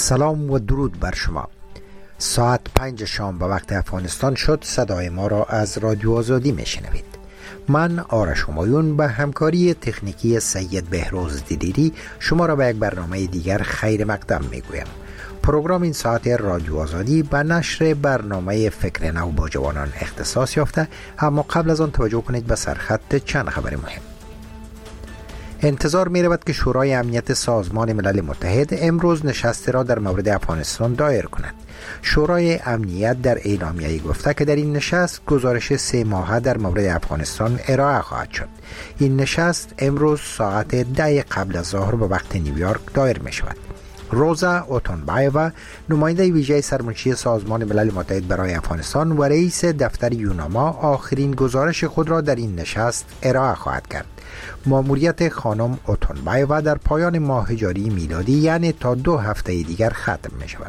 سلام و درود بر شما. ساعت 5 شام به وقت افغانستان شد. صدای ما را از رادیو آزادی میشنوید. من آرش همایون به همکاری تکنیکی سید بهروز دیدیری شما را به یک برنامه دیگر خیر مقدم میگویم. پروگرام این ساعت رادیو آزادی به نشر برنامه فکر نو با جوانان اختصاص یافته، اما قبل از آن توجه کنید به سرخط چند خبر مهم. انتظار می رود که شورای امنیت سازمان ملل متحد امروز نشستی را در مورد افغانستان دایر کند. شورای امنیت در اعلامیه گفته که در این نشست گزارش 3 ماهه در مورد افغانستان ارائه خواهد شد. این نشست امروز ساعت 10 قبل از ظهر به وقت نیویورک دایر می شود. روزا اوتونبایووا، نماینده ویژه سرمنشی سازمان ملل متحد برای افغانستان و رئیس دفتر یوناما، آخرین گزارش خود را در این نشست ارائه خواهد کرد. ماموریت خانم اوتونبایووا در پایان ماه جاری میلادی، یعنی تا 2 هفته دیگر ختم می شود.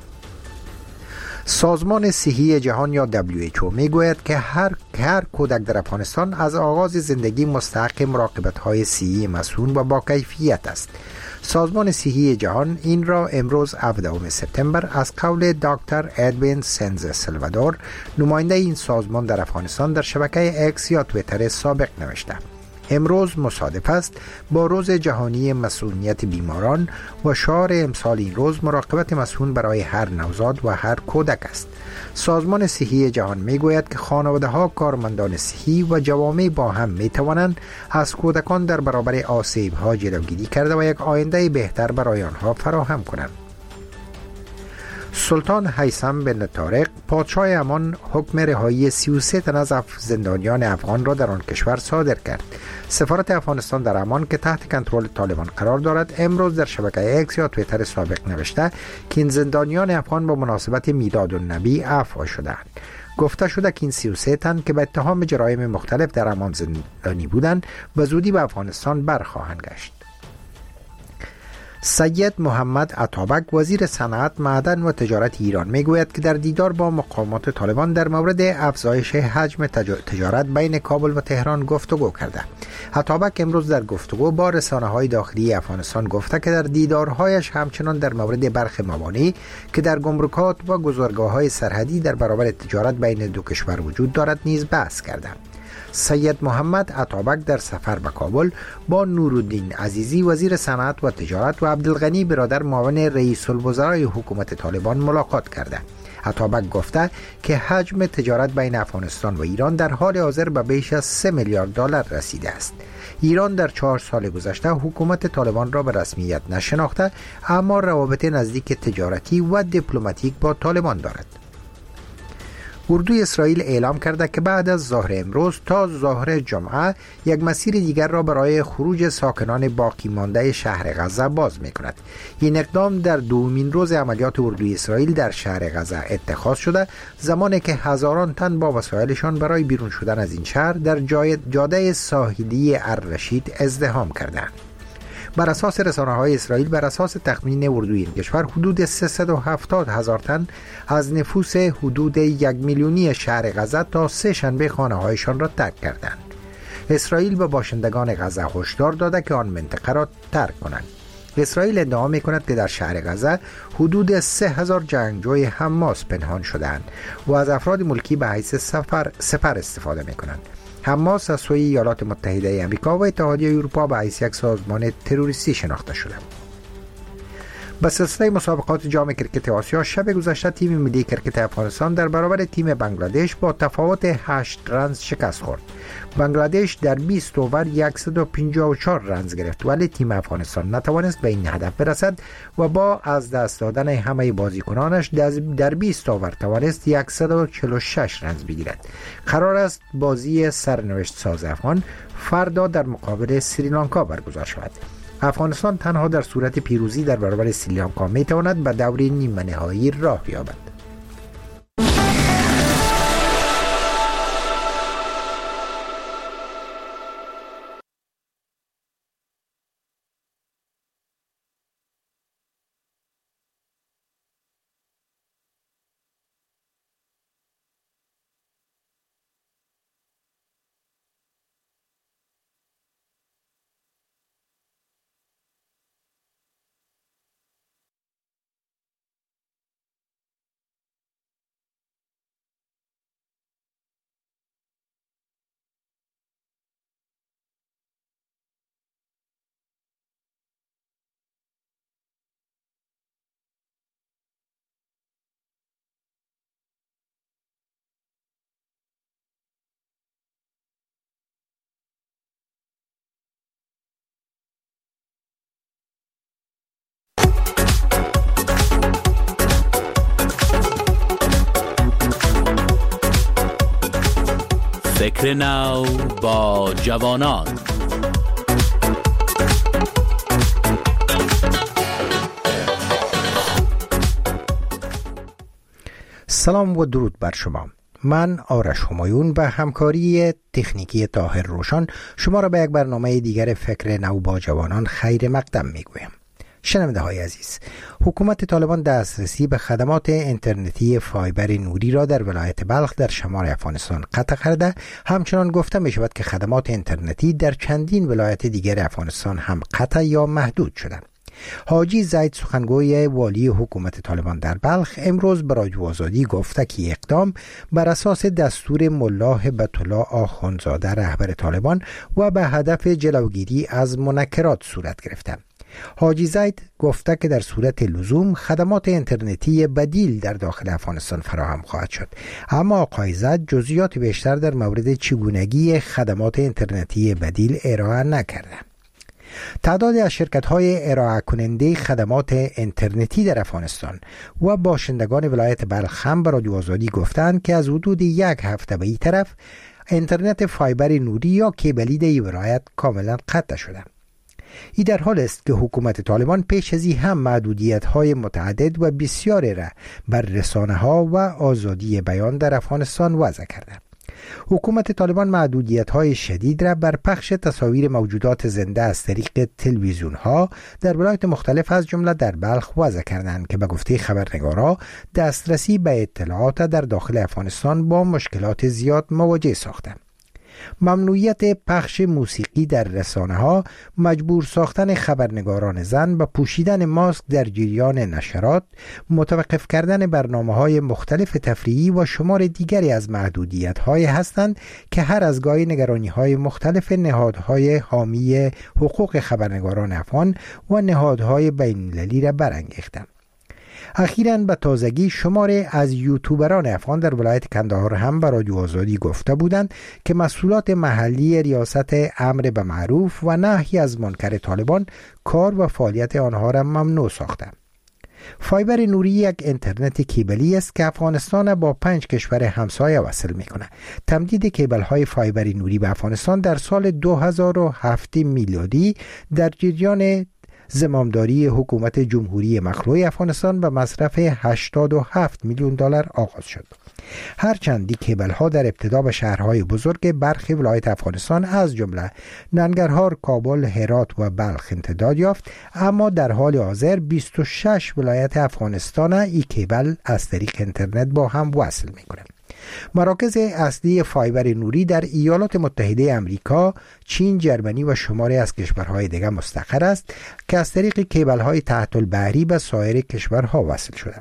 سازمان صحی جهان یا WHO می گوید که هر کودک در افغانستان از آغاز زندگی مستحق مراقبت‌های صحی مسئول و با کیفیت است. سازمان صحی جهان این را امروز 17 سپتامبر از قول دکتر ادوین سنز سلوادور، نماینده این سازمان در افغانستان، در شبکه اکس یا تویتر سابق نوشته. امروز مصادف است با روز جهانی مسئولیت بیماران و شعار امسال این روز مراقبت مسئول برای هر نوزاد و هر کودک است. سازمان صحی جهان می گوید که خانواده ها، کارمندان صحی و جوامع با هم می توانند از کودکان در برابر آسیب ها جلوگیری کرده و یک آینده بهتر برای آنها فراهم کنند. سلطان هیثم بن طارق، پادشاه عمان، حکم رهایی 33 تن از زندانیان افغان را در آن کشور صادر کرد. سفارت افغانستان در عمان که تحت کنترل طالبان قرار دارد، امروز در شبکه اکس یا تویتر سابق نوشته که این زندانیان افغان با مناسبت میلاد النبی عفو شدند. گفته شده که این 33 تن که به اتهام جرایم مختلف در عمان زندانی بودند و زودی به افغانستان برخواهند گشت. سید محمد عطابک، وزیر صنعت، معدن و تجارت ایران، میگوید که در دیدار با مقامات طالبان در مورد افزایش حجم تجارت بین کابل و تهران گفتگو کرده. عطابک امروز در گفتگو با رسانه‌های داخلی افغانستان گفته که در دیدارهایش همچنان در مورد برخی موانعی که در گمرکات و گذرگاه‌های سرحدی در برابر تجارت بین دو کشور وجود دارد نیز بحث کرده. سید محمد عطابک در سفر به کابل با نورالدین عزیزی، وزیر صنعت و تجارت، و عبدالغنی برادر، معاون رئیس الوزرای حکومت طالبان ملاقات کرده. عطابک گفته که حجم تجارت بین افغانستان و ایران در حال حاضر به بیش از 3 میلیارد دلار رسیده است. ایران در 4 سال گذشته حکومت طالبان را به رسمیت نشناخته، اما روابط نزدیک تجارتی و دیپلماتیک با طالبان دارد. اردوی اسرائیل اعلام کرده که بعد از ظهر امروز تا ظهر جمعه یک مسیر دیگر را برای خروج ساکنان باقی مانده شهر غزه باز می کند. این اقدام در دومین روز عملیات اردوی اسرائیل در شهر غزه اتخاذ شده، زمانی که هزاران تن با وسایلشان برای بیرون شدن از این شهر در جاده ساحلی الرشید ازدحام کردند. بر اساس رسانه‌های اسرائیل، بر اساس تخمین اردوی این کشور، حدود 370,000 تن از نفوس حدود 1 میلیونی شهر غزه تا 3 شنبه خانه‌هایشان را ترک کردند. اسرائیل به باشندگان غزه هشدار داده که آن منطقه را ترک کنند. اسرائیل ادعا می‌کند که در شهر غزه حدود 3000 جنگجوی حماس پنهان شده‌اند و از افراد ملکی به حیث سپر استفاده می‌کنند. حماس از سوی ایالات متحده آمریکا و اتحادیه اروپا به حیث یک سازمان تروریستی شناخته شده. به سلسله مسابقات جام کرکت آسیا شب گذشته تیم ملی کرکت افغانستان در برابر تیم بنگلادش با تفاوت 8 رنز شکست خورد. بنگلادش در 20 اوور 154 رنز گرفت، ولی تیم افغانستان نتوانست به این هدف برسد و با از دست دادن همه بازیکنانش در 20 اوور توانست 146 رنز بگیرد. قرار است بازی سرنوشت ساز افغان فردا در مقابل سریلانکا برگزار شود. افغانستان تنها در صورت پیروزی در برابر سریلانکا میتواند به دور نیمه نهایی راه یابد. فکر نو با جوانان. سلام و درود بر شما. من آرش همایون و همکاری تکنیکی طاهر روشن شما را به یک برنامه دیگر فکر نو با جوانان خیر مقدم میگویم. شنونده های عزیز، حکومت طالبان دسترسی به خدمات اینترنتی فایبر نوری را در ولایت بلخ در شمال افغانستان قطع کرده. همچنان گفته می شود که خدمات اینترنتی در چندین ولایت دیگر افغانستان هم قطع یا محدود شده. حاجی زید سخنگوی والی حکومت طالبان در بلخ امروز به رادیو آزادی گفته که اقدام بر اساس دستور ملا هبت الله آخوندزاده رهبر طالبان و به هدف جلوگیری از منکرات صورت گرفته. حاجی زید گفته که در صورت لزوم خدمات اینترنتی بدیل در داخل افغانستان فراهم خواهد شد، اما آقای زید جزئیات بیشتر در مورد چگونگی خدمات اینترنتی بدیل ارائه نکرده. تعدادی از شرکت‌های ارائه کننده خدمات اینترنتی در افغانستان و باشندگان ولایت بلخ هم به رادیو آزادی گفتند که از حدود یک هفته به این طرف اینترنت فایبر نوری یا کیبلی در این ولایت کاملا قطع شده. این در حال است که حکومت طالبان پیش از این هم محدودیت‌های متعدد و بسیاری را بر رسانه‌ها و آزادی بیان در افغانستان وضع کرده. حکومت طالبان محدودیت‌های شدید را بر پخش تصاویر موجودات زنده از طریق تلویزیون‌ها در ولایات مختلف از جمله در بلخ وضع کردند که به گفته خبرنگارا دسترسی به اطلاعات در داخل افغانستان با مشکلات زیاد مواجه ساخته. ممنوعیت پخش موسیقی در رسانه‌ها، مجبور ساختن خبرنگاران زن به پوشیدن ماسک در جریان نشرات، متوقف کردن برنامه‌های مختلف تفریحی و شمار دیگری از محدودیت‌های هستند که هر از گاهی نگرانی‌های مختلف نهادهای حامی حقوق خبرنگاران افغان و نهادهای بین‌المللی را برانگیختند. اخیراً به تازگی شماری از یوتیوبران افغان در ولایت کندهار هم به رادیو آزادی گفته بودند که مسئولات محلی ریاست امر به معروف و نهی از منکر طالبان کار و فعالیت آنها را ممنوع ساختند. فایبر نوری یک اینترنت کیبلی است که افغانستان با 5 کشور همسایه وصل می‌کند. تمدید کیبل‌های فایبر نوری به افغانستان در سال 2007 میلادی در جریان زمامداری حکومت جمهوری مخلوع افغانستان به مصرف 87 میلیون دلار آغاز شد. هرچند کیبل ها در ابتدا به شهرهای بزرگ برخی ولایت افغانستان از جمله ننگرهار، کابل، هرات و بلخ امتداد یافت، اما در حال حاضر 26 ولایت افغانستان این کیبل از طریق اینترنت با هم وصل می‌کنند. مراکز اصلی فایبر نوری در ایالات متحده امریکا، چین، جرمنی و شماری از کشورهای دیگر مستقر است که از طریق کیبل‌های تحت البحری به سایر کشورها وصل شده.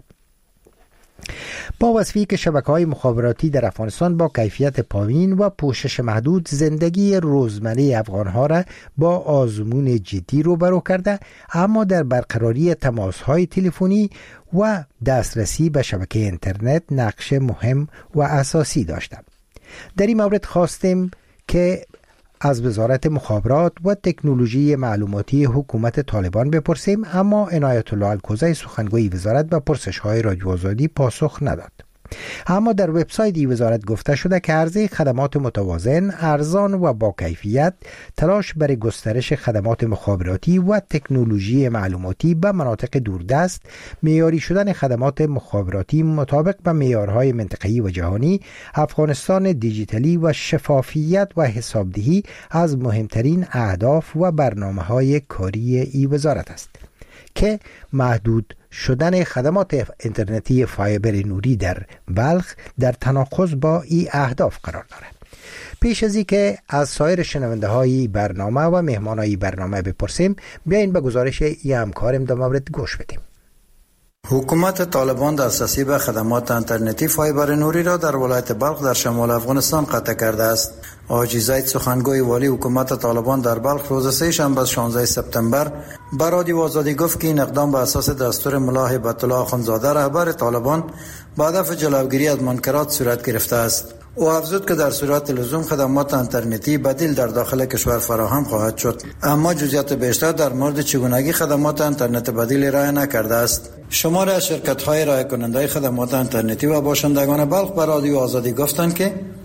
با وصفی که شبکه‌های مخابراتی در افغانستان با کیفیت پایین و پوشش محدود زندگی روزمره افغان‌ها را با آزمون جدی روبرو کرده، اما در برقراری تماس‌های تلفنی و دسترسی به شبکه اینترنت نقش مهم و اساسی داشته. در این مورد خواستیم که از وزارت مخابرات و تکنولوژی معلوماتی حکومت طالبان بپرسیم، اما عنایت الله الکوزی سخنگوی وزارت به پرسش‌های رادیو آزادی پاسخ نداد. اما در وبسایت وزارت گفته شده که عرضه خدمات متوازن، ارزان و با کیفیت، تلاش برای گسترش خدمات مخابراتی و تکنولوژی معلوماتی به مناطق دوردست، معیاری شدن خدمات مخابراتی مطابق به معیارهای منطقه‌ای و جهانی، افغانستان دیجیتالی و شفافیت و حسابدهی از مهمترین اهداف و برنامه‌های کاری این وزارت است که محدود شدن خدمات اینترنتی فایبر نوری در بلخ در تناقض با این اهداف قرار دارد. پیش از اینکه از سایر شنونده های برنامه و مهمان های برنامه بپرسیم، بیاین به گزارش این همکارم در مورد گوش بدیم. حکومت طالبان دسترسی به خدمات اینترنتی فایبر نوری را در ولایت بلخ در شمال افغانستان قطع کرده است. حاجی زید سخنگوی والی حکومت طالبان در بلخ روز سه شنبه 16 سپتامبر به رادیو آزادی گفت که این اقدام به اساس دستور ملا هبت الله آخوندزاده رهبر طالبان به هدف جلوگیری از منکرات صورت گرفته است. او افزود که در صورت لزوم خدمات اینترنتی بدیل در داخل کشور فراهم خواهد شد، اما جزئیات بیشتر در مورد چگونگی خدمات اینترنت بدیل ارائه نکرده است. شماری از شرکت‌های ارائه کننده خدمات اینترنتی و باشندگان بلخ به رادیو آزادی گفتند که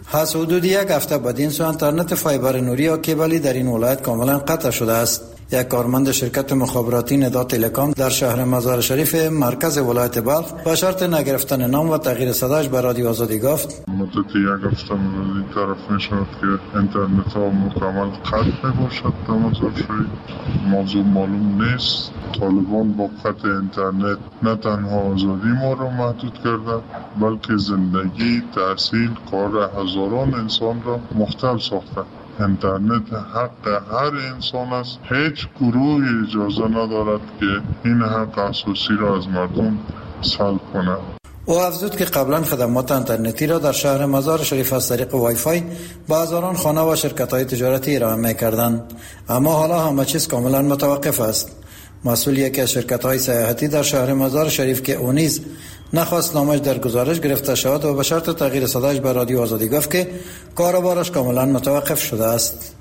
از حدود یک هفته بدین سو اینترنت فایبر نوری یا کیبلی در این ولایت کاملا قطع شده است. یک کارمند شرکت مخابراتی ندا تلکام در شهر مزار شریف مرکز ولایت بلخ با شرط نگرفتن نام و تغییر صداش به رادیو آزادی گفت مدت یک هفته این طرف می شود که اینترنت ها مکمل قطع می باشد در مزار شریف. موضوع معلوم نیست. طالبان با قطع اینترنت نه تنها آزادی ما را محدود کرده بلکه زندگی، تحصیل، کار هزاران انسان را مختل ساخته. اینترنت حق هر انسان است. هیچ گروهی اجازه ندارد که این حق اساسی را از مردم سلب کند. او افزود که قبلا خدمات اینترنتی را در شهر مزار شریف از طریق وای فای به هزاران خانه و شرکت‌های تجارتی ارائه می‌کردند، اما حالا همه چیز کاملا متوقف است. مسئول یکی از شرکت‌های سیاحتی در شهر مزار شریف که او نیز نخواست نامش در گزارش گرفته شود و به شرط تغییر صداش به رادیو آزادی گفت که کاروبارش کاملا متوقف شده است.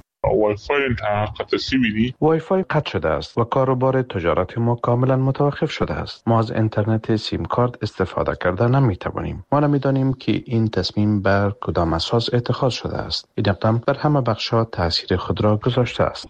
وای فای قطع شده است و کاروبار تجارت ما کاملا متوقف شده است. ما از اینترنت سیم کارت استفاده کرده نمی توانیم. ما نمیدانیم که این تصمیم بر کدام اساس اتخاذ شده است. این اقدام بر همه بخش‌ها تاثیر خود را گذاشته است.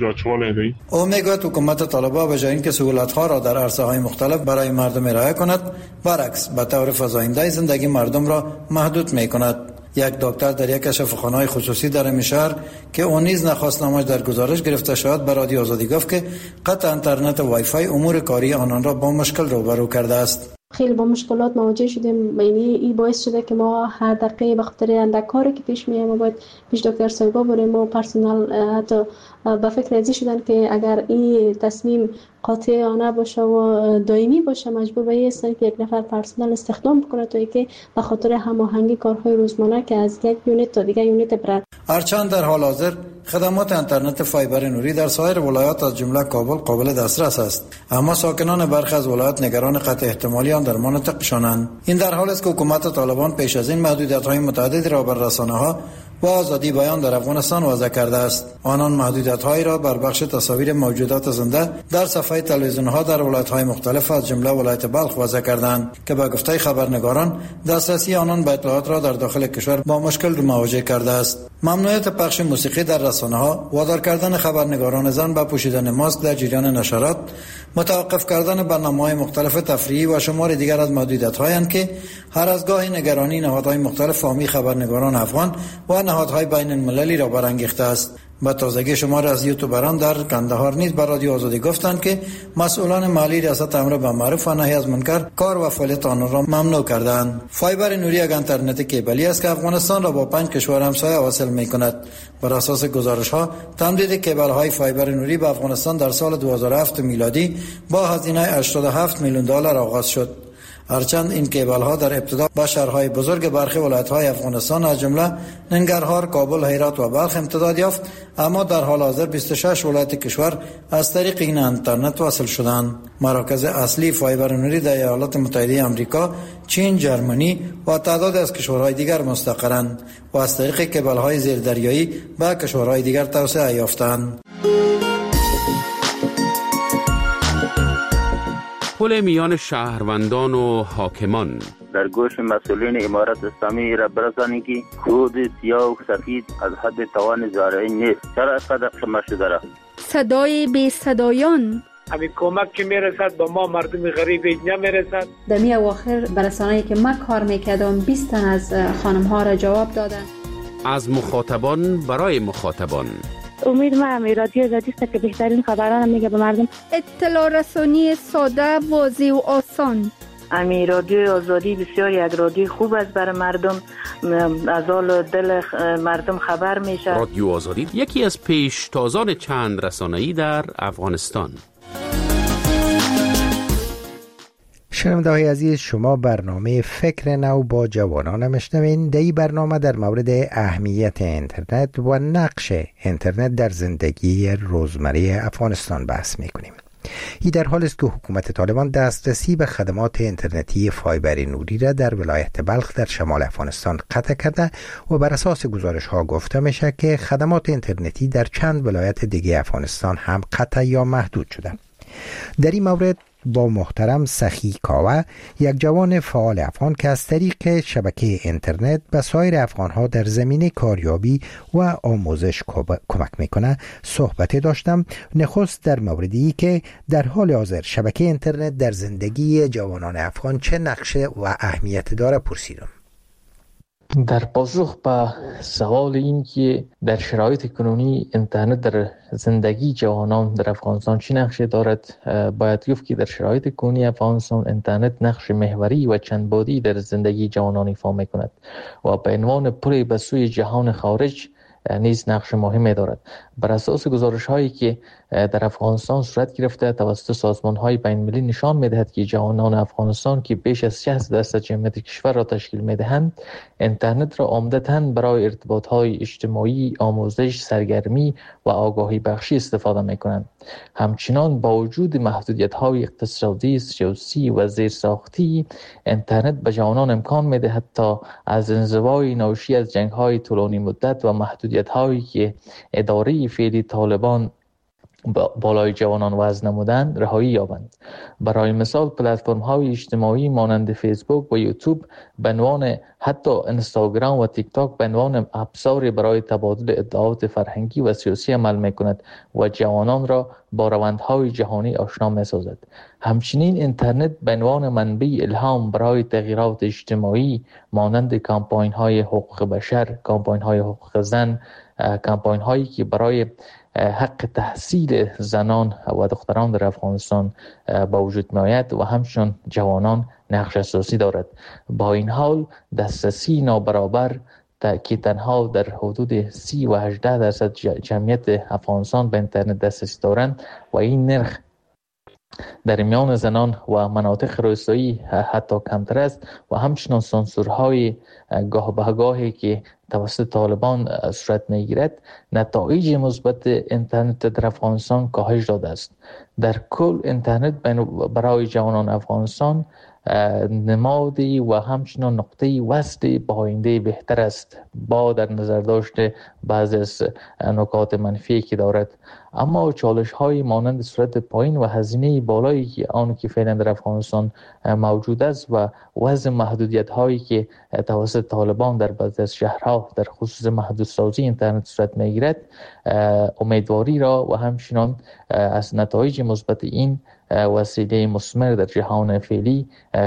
او میگوید حکومت طالبان به جای اینکه سهولت‌ها را در عرصه‌های مختلف برای مردم ارائه کند، برعکس به طور فزاینده زندگی مردم را محدود می‌کند. یک دکتر در یک شفاخانه خصوصی در این شهر که اون نیز نخواست نامش در گزارش گرفته شود به رادیو آزادی گفت که قطع اینترنت وای فای امور کاری آنان را با مشکل روبرو کرده است. خیلی با مشکلات مواجه شدیم. یعنی این باعث شده که ما هر دقیقه به خاطر اندک کاری که پیش میاد ما باید پیش دکتر صاحبا بریم و پرسنل حتی به فکر ازی شدن که اگر این تصمیم قاطعانه باشه و دائمی باشه مجبور به این که یک نفر پرسنل استخدام بکنه تا اینکه به خاطر هماهنگی کارهای روزمره که از یک یونیت تا دیگر یونیت برد. هرچند در حال حاضر خدمات اینترنت فایبر نوری در سایر ولایات از جمله کابل قابل دسترس است، اما ساکنان برخی از ولایات نگران قطع احتمالی آن در مناطقشانند. این در حالی است که حکومت طالبان پیش از این محدودیت‌های متعددی را بر رسانه‌ها و آزادی بیان در افغانستان وضع کرده است. آنان محدودیت‌هایی را بر بخش تصاویر موجودات زنده در صفحه تلویزیون‌ها در ولایت‌های مختلف از جمله ولایت بلخ وضع کردند که به گفته خبرنگاران دسترسی آنان به اطلاعات را در داخل کشور با مشکل مواجه کرده است. ممنوعیت پخش موسیقی در رسانه‌ها، وادار کردن خبرنگاران زن به پوشیدن ماسک در جریان نشرات، متوقف کردن برنامه‌های مختلف تفریحی و شمار دیگر از محدودیت‌هایی که هر از گاهی نگرانی نهادهای مختلف حامی خبرنگاران افغان و نهادهای بین المللی را برانگیخته است. به تازگی شمار از یوتیوبران در کندهار نیز به رادیو آزادی گفتند که مسئولان مالی ریاست امر به معروف و نهی از منکر کار و فعالیت آنها را ممنوع کردند. فایبر نوری یک اینترنت کیبلی است که افغانستان را با 5 کشور همسایه واصل می‌کند. بر اساس گزارش‌ها تمدید کیبل‌های فایبر نوری به افغانستان در سال 2007 میلادی با هزینه 87 میلیون دلار آغاز شد. هرچند این کیبل ها در ابتدا به شهرهای بزرگ برخی ولایت های افغانستان از جمله ننگرهار، کابل، هرات و بلخ امتداد یافت، اما در حال حاضر 26 ولایت کشور از طریق این اینترنت واصل شدند. مراکز اصلی فایبر نوری در ایالات متحده آمریکا، چین، جرمنی و تعداد از کشورهای دیگر مستقرند و از طریق کیبل های زیردریایی به کشورهای دیگر توسعه یافتند. پل میان شهروندان و حاکمان. در گوش مسئولین امارت اسلامی را برسانید که خود سیاه و سفید از حد توان زارعی نیست. چرا اینقدر خمه شده را؟ صدای بی صدایان. همین کمک که میرسد به ما مردم غریب نمیرسد. در می اواخر برسانه‌ای که من کار میکردم 20 تن از خانم ها را جواب دادن. از مخاطبان برای مخاطبان. امید ما رادیو آزادی است که بهترین خبران میگه به مردم. اطلاع رسانی ساده، واضح و آسان. رادیو آزادی بسیار یک رادیو خوب است برای مردم، از حال دل مردم خبر میشه. رادیو آزادی یکی از پیشتازان چند رسانه‌ای در افغانستان. شنونده‌های عزیز، شما برنامه فکر نو با جوانان میشنوین. در این برنامه در مورد اهمیت اینترنت و نقش اینترنت در زندگی روزمره افغانستان بحث میکنیم. این در حال است که حکومت طالبان دسترسی به خدمات اینترنتی فایبر نوری را در ولایت بلخ در شمال افغانستان قطع کرده و بر اساس گزارش ها گفته میشه که خدمات اینترنتی در چند ولایت دیگه افغانستان هم قطع یا محدود شده. در این مورد با محترم سخی کاوه، یک جوان فعال افغان که از طریق شبکه اینترنت به سایر افغانها در زمینه کاریابی و آموزش کمک میکنه صحبت داشتم. نخست در موردی که در حال حاضر شبکه اینترنت در زندگی جوانان افغان چه نقشه و اهمیت داره پرسیدم. در پاسخ به سوال این که در شرایط کنونی اینترنت در زندگی جوانان در افغانستان چه نقشه دارد، باید گفت که در شرایط کنونی افغانستان اینترنت نقش محوری و چند بعدی در زندگی جوانان ایفا می‌کند و به عنوان پل به سوی جهان خارج نیز نقش مهمی دارد. بر اساس گزارش‌هایی که در افغانستان صورت گرفته توسط سازمان‌های بین‌المللی نشان می‌دهد که جوانان افغانستان که بیش از 60% جمعیت کشور را تشکیل می‌دهند، اینترنت را عمدتاً برای ارتباط‌های اجتماعی، آموزش، سرگرمی و آگاهی بخشی استفاده می‌کنند. همچنان با وجود محدودیت‌های اقتصادی، سیاسی و زیرساختی، اینترنت به جوانان امکان می‌دهد تا از انزوای ناشی از جنگ‌های طولانی مدت و محدودیت‌هایی که اداره فعلی طالبان بالای جوانان وضع نمودند رهایی یابند. برای مثال پلتفرم‌های اجتماعی مانند فیسبوک و یوتیوب به عنوان حتی اینستاگرام و تیک تاک به عنوان ابزاری برای تبادل اطلاعات فرهنگی و سیاسی عمل می‌کند و جوانان را با روندهای جهانی آشنا می‌سازد. همچنین اینترنت به عنوان منبع الهام برای تغییرات اجتماعی مانند کمپاین‌های حقوق بشر، کمپاین‌های حقوق زن، کمپاین‌هایی که برای حق تحصیل زنان و دختران در افغانستان با وجود می آید و همچنین جوانان نقش اساسی دارد. با این حال دسترسی نابرابر که تنها در حدود 30 و 18% جمعیت افغانستان به اینترنت دسترسی دارند و این نرخ در میان زنان و مناطق روستایی حتی کمتر است و همچنین سانسورهای گاه به گاهی که توسط طالبان صورت میگیرد نتایج مثبت اینترنت در افغانستان کاهش داده است. در کل اینترنت برای جوانان افغانستان نمادی و همچنین نقطه وصل به آینده بهتر است با در نظر داشته بعضی از نکات منفی که دارد. اما چالش های مانند سرعت پایین و هزینه بالایی که آن که فعلا در افغانستان موجود است و وضع محدودیت هایی که توسط طالبان در بعضی از شهرها در خصوص محدودسازی اینترنت صورت میگیرد امیدواری را و همچنین از نتایج مثبت این وسیله مثمر در جهان فعلی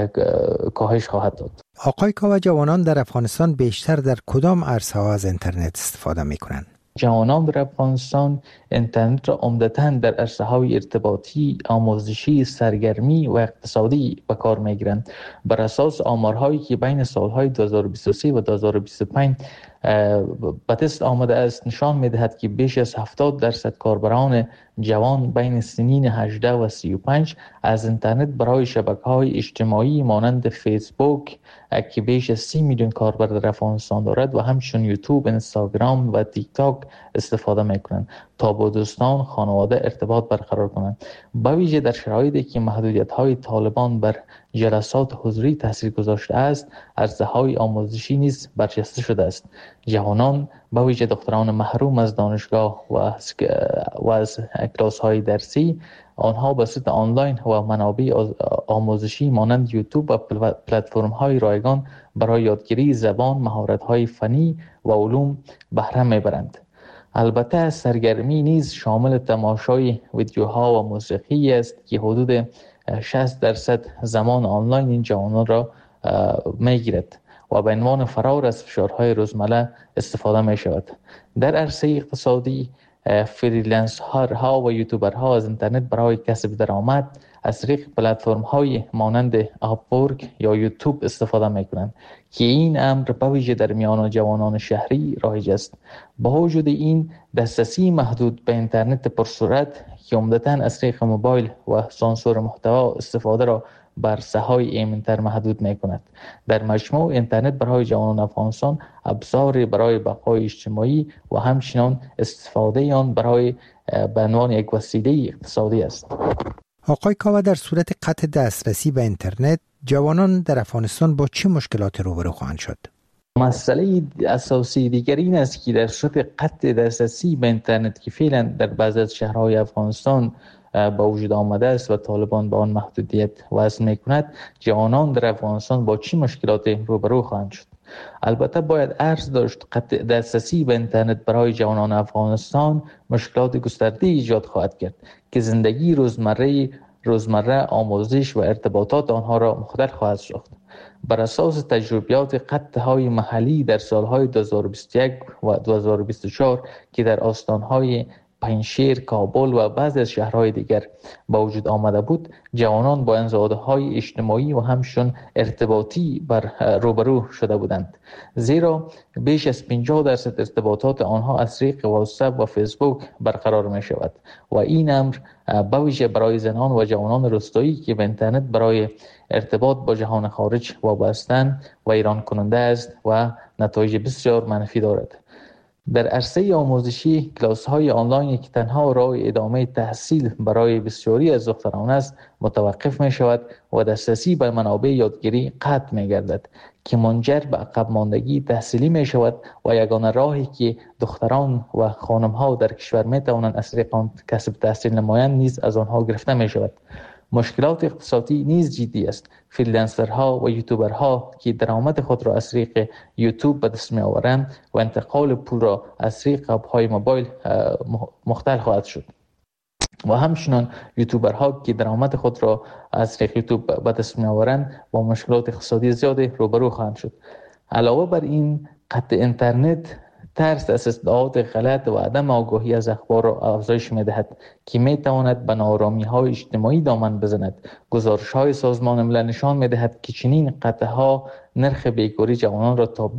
کاهش خواهد داد. آقای کاوه، جوانان در افغانستان بیشتر در کدام عرصه‌ها از اینترنت استفاده می‌کنند؟ جوانان در افغانستان اینترنت را عمدتاً در عرصه‌های ارتباطی، آموزشی، سرگرمی و اقتصادی به کار می‌گیرند. بر اساس آمارهایی که بین سالهای 2023 و 2025 به دست آمده است نشان می‌دهد که بیش از 70% کاربران جوان بین سنین 18 و 35 از اینترنت برای شبکه‌های اجتماعی مانند فیسبوک که بیش از 30 میلیون کاربر در افغانستان دارد و همچنین یوتیوب، اینستاگرام و تیک تاک استفاده می‌کنند تا با دوستان، خانواده ارتباط برقرار کنند. به ویژه در شرایطی که محدودیت‌های طالبان بر جلسات حضوری تاثیر گذاشته است، عرصه‌های آموزشی نیز برجسته شده است. جوانان به ویژه دختران محروم از دانشگاه و از کلاس‌های درسی، آنها به صورت آنلاین و منابع آموزشی مانند یوتیوب و پلتفرم‌های رایگان برای یادگیری زبان، مهارت‌های فنی و علوم بهره می‌برند. البته سرگرمی نیز شامل تماشای ویدیوها و موسیقی است که حدود 60% زمان آنلاین این جوانان را می‌گیرد و به عنوان فرار از فشارهای روزمره استفاده می شود. در عرصه اقتصادی فریلنسرها و یوتیوبرها از اینترنت برای کسب درآمد از طریق پلتفرم‌های مانند آپورک یا یوتیوب استفاده می‌کنند که این امر به ویژه در میان جوانان شهری رایج است. با وجود این دسترسی محدود به اینترنت پرسرعت که عمدتاً از طریق موبایل و سانسور محتوا استفاده را بر ساحه‌های ایمن‌تر محدود می‌کند. در مجموع اینترنت برای جوانان افغانستان ابزاری برای بقای اجتماعی و همچنین استفاده آن برای به عنوان یک وسیله اقتصادی است. آقای کاوه، در صورت قطع دسترسی به اینترنت جوانان در افغانستان با چه مشکلات روبرو خواهند شد؟ مسئله اساسی دیگر این است که در صورت قطع دسترسی به اینترنت که فعلا در بعضی از شهرهای افغانستان با وجود آمده است و طالبان به آن محدودیت وضع میکند، جوانان در افغانستان با چه مشکلاتی روبرو خواهند شد؟ البته باید عرض داشت قطع دسترسی به اینترنت برای جوانان افغانستان مشکلات گسترده ایجاد خواهد کرد که زندگی روزمره آموزش و ارتباطات آنها را مختل خواهد ساخت. بر اساس تجربیات قطع‌های محلی در سالهای 2021 و 2024 که در استانهای پنجشیر، کابل و بعضی از شهرهای دیگر با وجود آمده بود، جوانان با انزوادهای اجتماعی و همچنین ارتباطی روبرو شده بودند، زیرا بیش از 50% ارتباطات آنها از طریق واتساپ و فیسبوک برقرار می شود و این امر به ویژه برای زنان و جوانان روستایی که به اینترنت برای ارتباط با جهان خارج وابسته‌اند و ایران کننده است و نتایج بسیار منفی دارد. در عرصه آموزشی، کلاس‌های آنلاین که تنها راه ادامه تحصیل برای بسیاری از دختران است متوقف می شود و دسترسی به منابع یادگیری قطع می گردد که منجر به عقب ماندگی تحصیلی می شود و یگانه راهی که دختران و خانم‌ها در کشور می توانند از طریق آن کسب تحصیل نمایند نیز از آنها گرفته می شود. مشکلات اقتصادی نیز جدی است. فریلنسرها و یوتیوبرها که درآمد خود را از طریق یوتیوب به دست می‌آورند و انتقال پول را از طریق اپ‌های موبایل مختل خواهد شد. و همچنین یوتیوبرها که درآمد خود را از طریق یوتیوب به دست می‌آورند با مشکلات اقتصادی زیادی روبرو خواهند شد. علاوه بر این، قطع اینترنت ترس از اطلاعات غلط و عدم آگاهی از اخبار را افزایش می‌دهد که می‌تواند به ناآرامی‌های اجتماعی دامن بزند. گزارش‌های سازمان ملل نشان می‌دهد که چنین قطع‌ها نرخ بیکاری جوانان را تا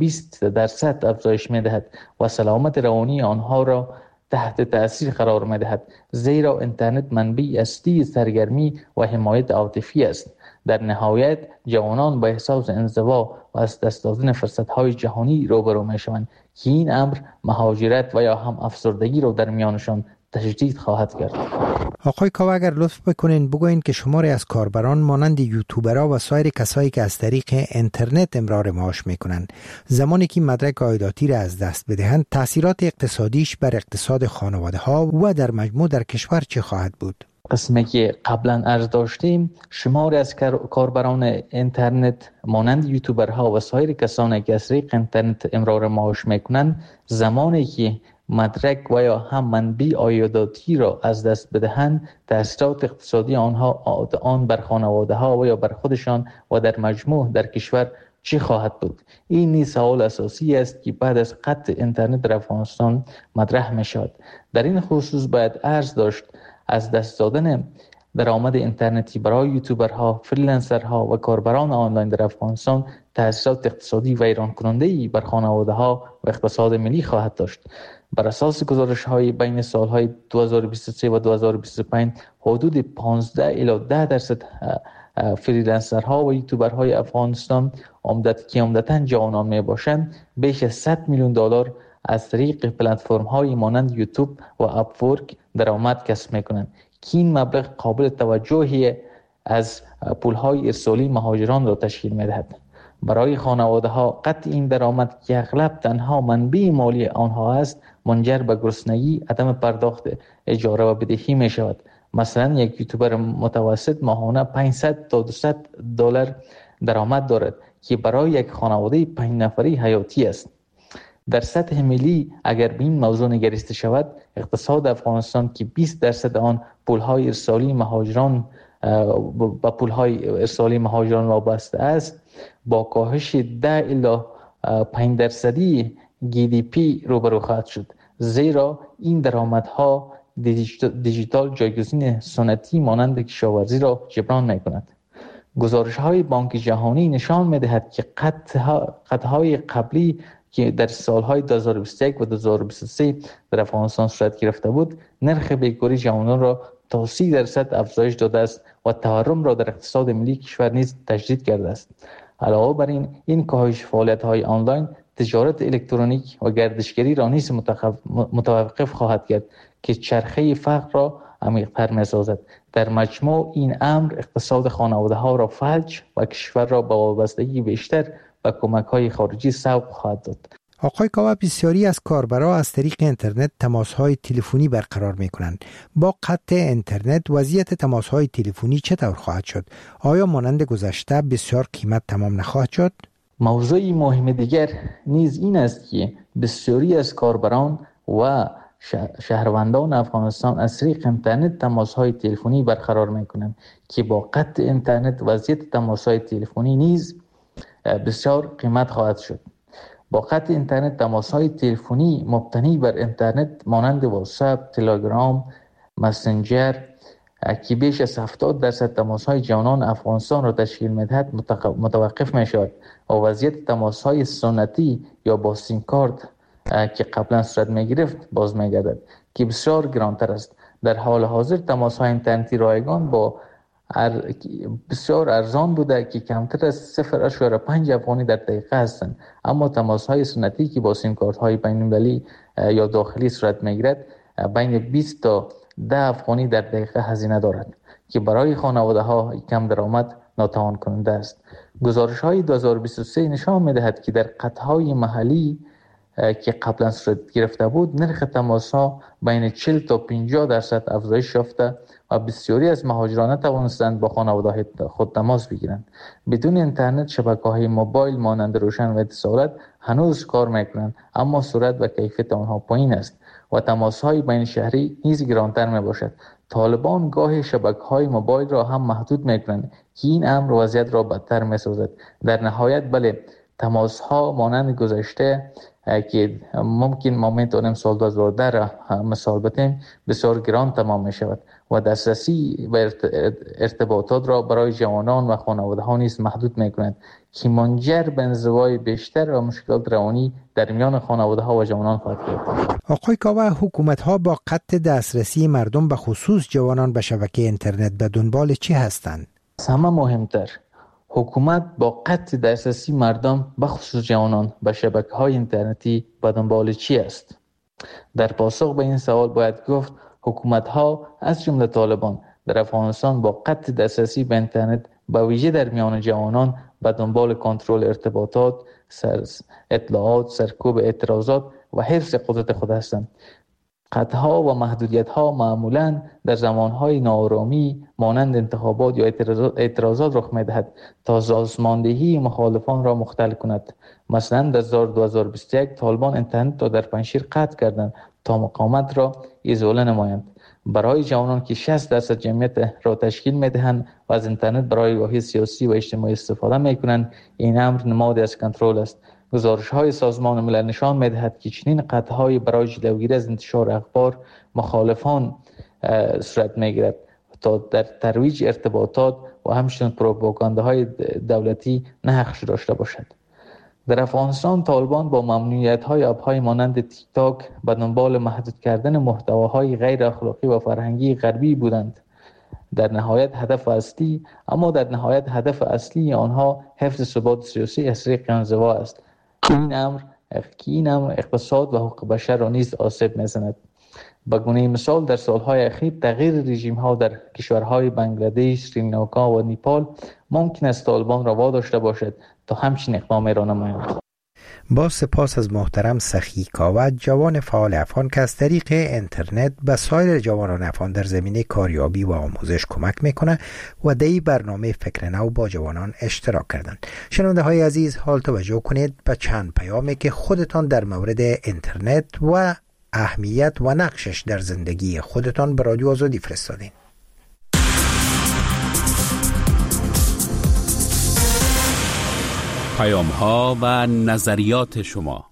20% افزایش می‌دهد و سلامت روانی آنها را تحت تأثیر قرار می‌دهد، زیرا اینترنت منبع اصلی سرگرمی و حمایت عاطفی است. در نهایت جوانان با احساس انزوا و از دست دادن فرصت‌های جهانی روبرو می‌شوند که این امر مهاجرت و یا هم افسردگی را در میانشان تشدید خواهد کرد. آقای کاوه، اگر لطف بکنین بگوین که شماری از کاربران مانند یوتیوبرها و سایر کسایی که از طریق اینترنت امرار معاش میکنند، زمانی که مدرک عایداتی را از دست بدهند، تاثیرات اقتصادیش بر اقتصاد خانواده ها و در مجموع در کشور چه خواهد بود؟ قسمی که قبلا عرض داشتیم، شماری از کاربران اینترنت مانند یوتیوبرها و سایر کسانی که از طریق اینترنت امرار معاش میکنند، زمانی که مدرک و یا هم منبع عایداتی را از دست بدهند، تأثیرات اقتصادی آن بر خانواده ها و یا بر خودشان و در مجموع در کشور چی خواهد بود؟ این نیز سوال اساسی است که بعد از قطع اینترنت در افغانستان مطرح می شود. در این خصوص باید عرض داشت از دست دادن درآمد اینترنتی برای یوتیوبرها، فریلنسرها و کاربران آنلاین در افغانستان تأثیرات اقتصادی ویران کننده‌ای بر خانواده‌ها و اقتصاد ملی خواهد داشت. بر اساس گزارش‌های بین سال‌های 2023 و 2025 حدود 15 الی 10% فریلنسرها و یوتیوبرهای افغانستان که عمدتاً جوانان میباشند بیش از $100 میلیون از طریق پلتفرم‌های مانند یوتیوب و اپورک درآمد کسب می‌کنند که این مبلغ قابل توجهی از پول‌های ارسالی مهاجران را تشکیل می‌دهد. برای خانواده‌ها قطع این درآمد که اغلب تنها منبع مالی آنها است، منجر به گرسنگی، عدم پرداخت اجاره و بدهی می‌شود. مثلا یک یوتیوبر متوسط ماهانه $500 تا $200 درآمد دارد که برای یک خانواده 5 نفری حیاتی است. در سطح ملی اگر به این موضوع نگریسته شود، اقتصاد افغانستان که 20% آن پولهای ارسالی مهاجران وابسته است، با کاهش 10 الی 5% GDP روبرو خواهد شد، زیرا این درآمدها دیجیتال جایگزین سنتی مانند کشاورزی را جبران می‌کند. گزارش‌های بانک جهانی نشان می‌دهد که قطع‌های قبلی که در سالهای 2021 و 2023 در افغانستان صورت گرفته بود، نرخ بیکاری جوانان را تا 30% افزایش داده است و تورم را در اقتصاد ملی کشور نیز تشدید کرده است. علاوه بر این کاهش فعالیت‌های آنلاین، تجارت الکترونیک و گردشگری را نیز متوقف خواهد کرد که چرخه فقر را عمیق‌تر می‌سازد. در مجموع این امر اقتصاد خانواده‌ها را فلج و کشور را با وابستگی بیشتر و کمک‌های خارجی سوق خواهد داد. آقای کاوه، بسیاری از کاربران از طریق اینترنت تماس‌های تلفنی برقرار می‌کنند. با قطع اینترنت وضعیت تماس‌های تلفنی چطور خواهد شد؟ آیا مانند گذشته بسیار قیمت تمام نخواهد شد؟ موضوع مهم دیگر نیز این است که بسیاری از کاربران و شهروندان افغانستان از طریق اینترنت تماس‌های تلفنی برقرار می‌کنند که با قطع اینترنت وضعیت تماس‌های تلفنی نیز بسیار قیمت خواهد شد. با قطع اینترنت تماس‌های تلفنی مبتنی بر اینترنت مانند واتساپ، تلگرام، مسنجر که بیش از 70% تماس‌های جوانان افغانستان را تشکیل می‌دهد متوقف می‌شود و وضعیت تماس‌های سنتی یا با سیم کارت که قبلا صورت می‌گرفت باز می‌گردد که بسیار گرانتر است. در حال حاضر تماس‌های اینترنتی رایگان با بسیار ارزان بوده که کمتر از 0.5 افغانی در دقیقه هستند، اما تماس‌های سنتی که با سیم کارت‌های بین‌المللی یا داخلی صورت می‌گیرد بین 20 تا 10 افغانی در دقیقه هزینه دارد که برای خانواده‌ها کم درآمد ناتوان کننده است. گزارش‌های 2023 نشان می‌دهد که در قطعه‌های محلی که قبلا صورت گرفته بود نرخ تماس‌ها بین 40 تا 50% افزایش یافته و بسیاری از مهاجران نتوانستند با خانواده خود تماس بگیرند. بدون اینترنت شبکه‌های موبایل مانند روشن و اتصالات هنوز کار می‌کنند، اما سرعت و کیفیت آنها پایین است و تماس‌های بین شهری نیز گرانتر میباشد. طالبان گاه شبکه‌های موبایل را هم محدود می‌کنند که این امر وضعیت را بدتر می‌سازد. در نهایت بله، تماس‌ها مانند گذشته که ممکن ما میتونیم سال 2010 را مثال بتیم بسیار گران تمام می‌شود و دسترسی به ارتباطات را برای جوانان و خانواده‌ها نیز محدود می‌کند که منجر به انزوای بیشتر و مشکلات روانی در میان خانواده‌ها و جوانان خواهد شد. آقای کاوه، حکومت‌ها با قطع دسترسی مردم به خصوص جوانان به شبکه اینترنت به دنبال چی هستند؟ همه مهمتر، حکومت با قطع دسترسی مردم به خصوص جوانان به شبکه‌های اینترنتی به دنبال چی است؟ در پاسخ به این سوال باید گفت حکومت‌ها از جمله طالبان در افغانستان با قطع دسترسی به اینترنت به ویژه در میان جوانان به دنبال کنترل ارتباطات، اطلاعات، سرکوب اعتراضات و حفظ قدرت خود هستند. قطعها و محدودیت‌ها معمولاً در زمانهای ناآرامی مانند انتخابات یا اعتراضات رخ می‌دهد تا سازماندهی مخالفان را مختل کند. مثلا در 2021 طالبان اینترنت را در پنجشیر قطع کردند تا مقاومت را ایزوله نمایند. برای جوانان که 60% جمعیت را تشکیل می‌دهند و از اینترنت برای راه سیاسی و اجتماعی استفاده می‌کنند، این امر نمادی از کنترل است. گزارش‌های سازمان ملل نشان می‌دهد که چنین قطعه‌های برای جلوگیری از انتشار اخبار مخالفان صورت می‌گیرد تا در ترویج ارتباطات و همچنین پروپاگانداهای دولتی نقش داشته باشد. در افغانستان طالبان با ممنوعیت‌های اپ‌های مانند تیک تاک به دنبال محدود کردن محتواهای غیر اخلاقی و فرهنگی غربی بودند. در نهایت هدف اصلی آنها حفظ ثبات سیاسی از طریق انزوا است. این امر اقتصاد و حقوق بشر را نیز آسیب می‌زند. به گونه مثال در سالهای اخیر تغییر رژیم‌ها در کشورهای بنگلادش، سریلانکا و نیپال ممکن است طالبان را واداشته باشد تا همچین اقدامی را نمایند. با سپاس از محترم سخی کاوه، جوان فعال افغان که از طریق اینترنت به سایر جوانان افغان در زمینه کاریابی و آموزش کمک میکنه و در این برنامه فکر نو با جوانان اشتراک کردند. شنونده های عزیز، حال توجه کنید به چند پیامی که خودتان در مورد اینترنت و اهمیت و نقشش در زندگی خودتان به رادیو آزادی فرستادین. پیام‌ها و نظریات شما.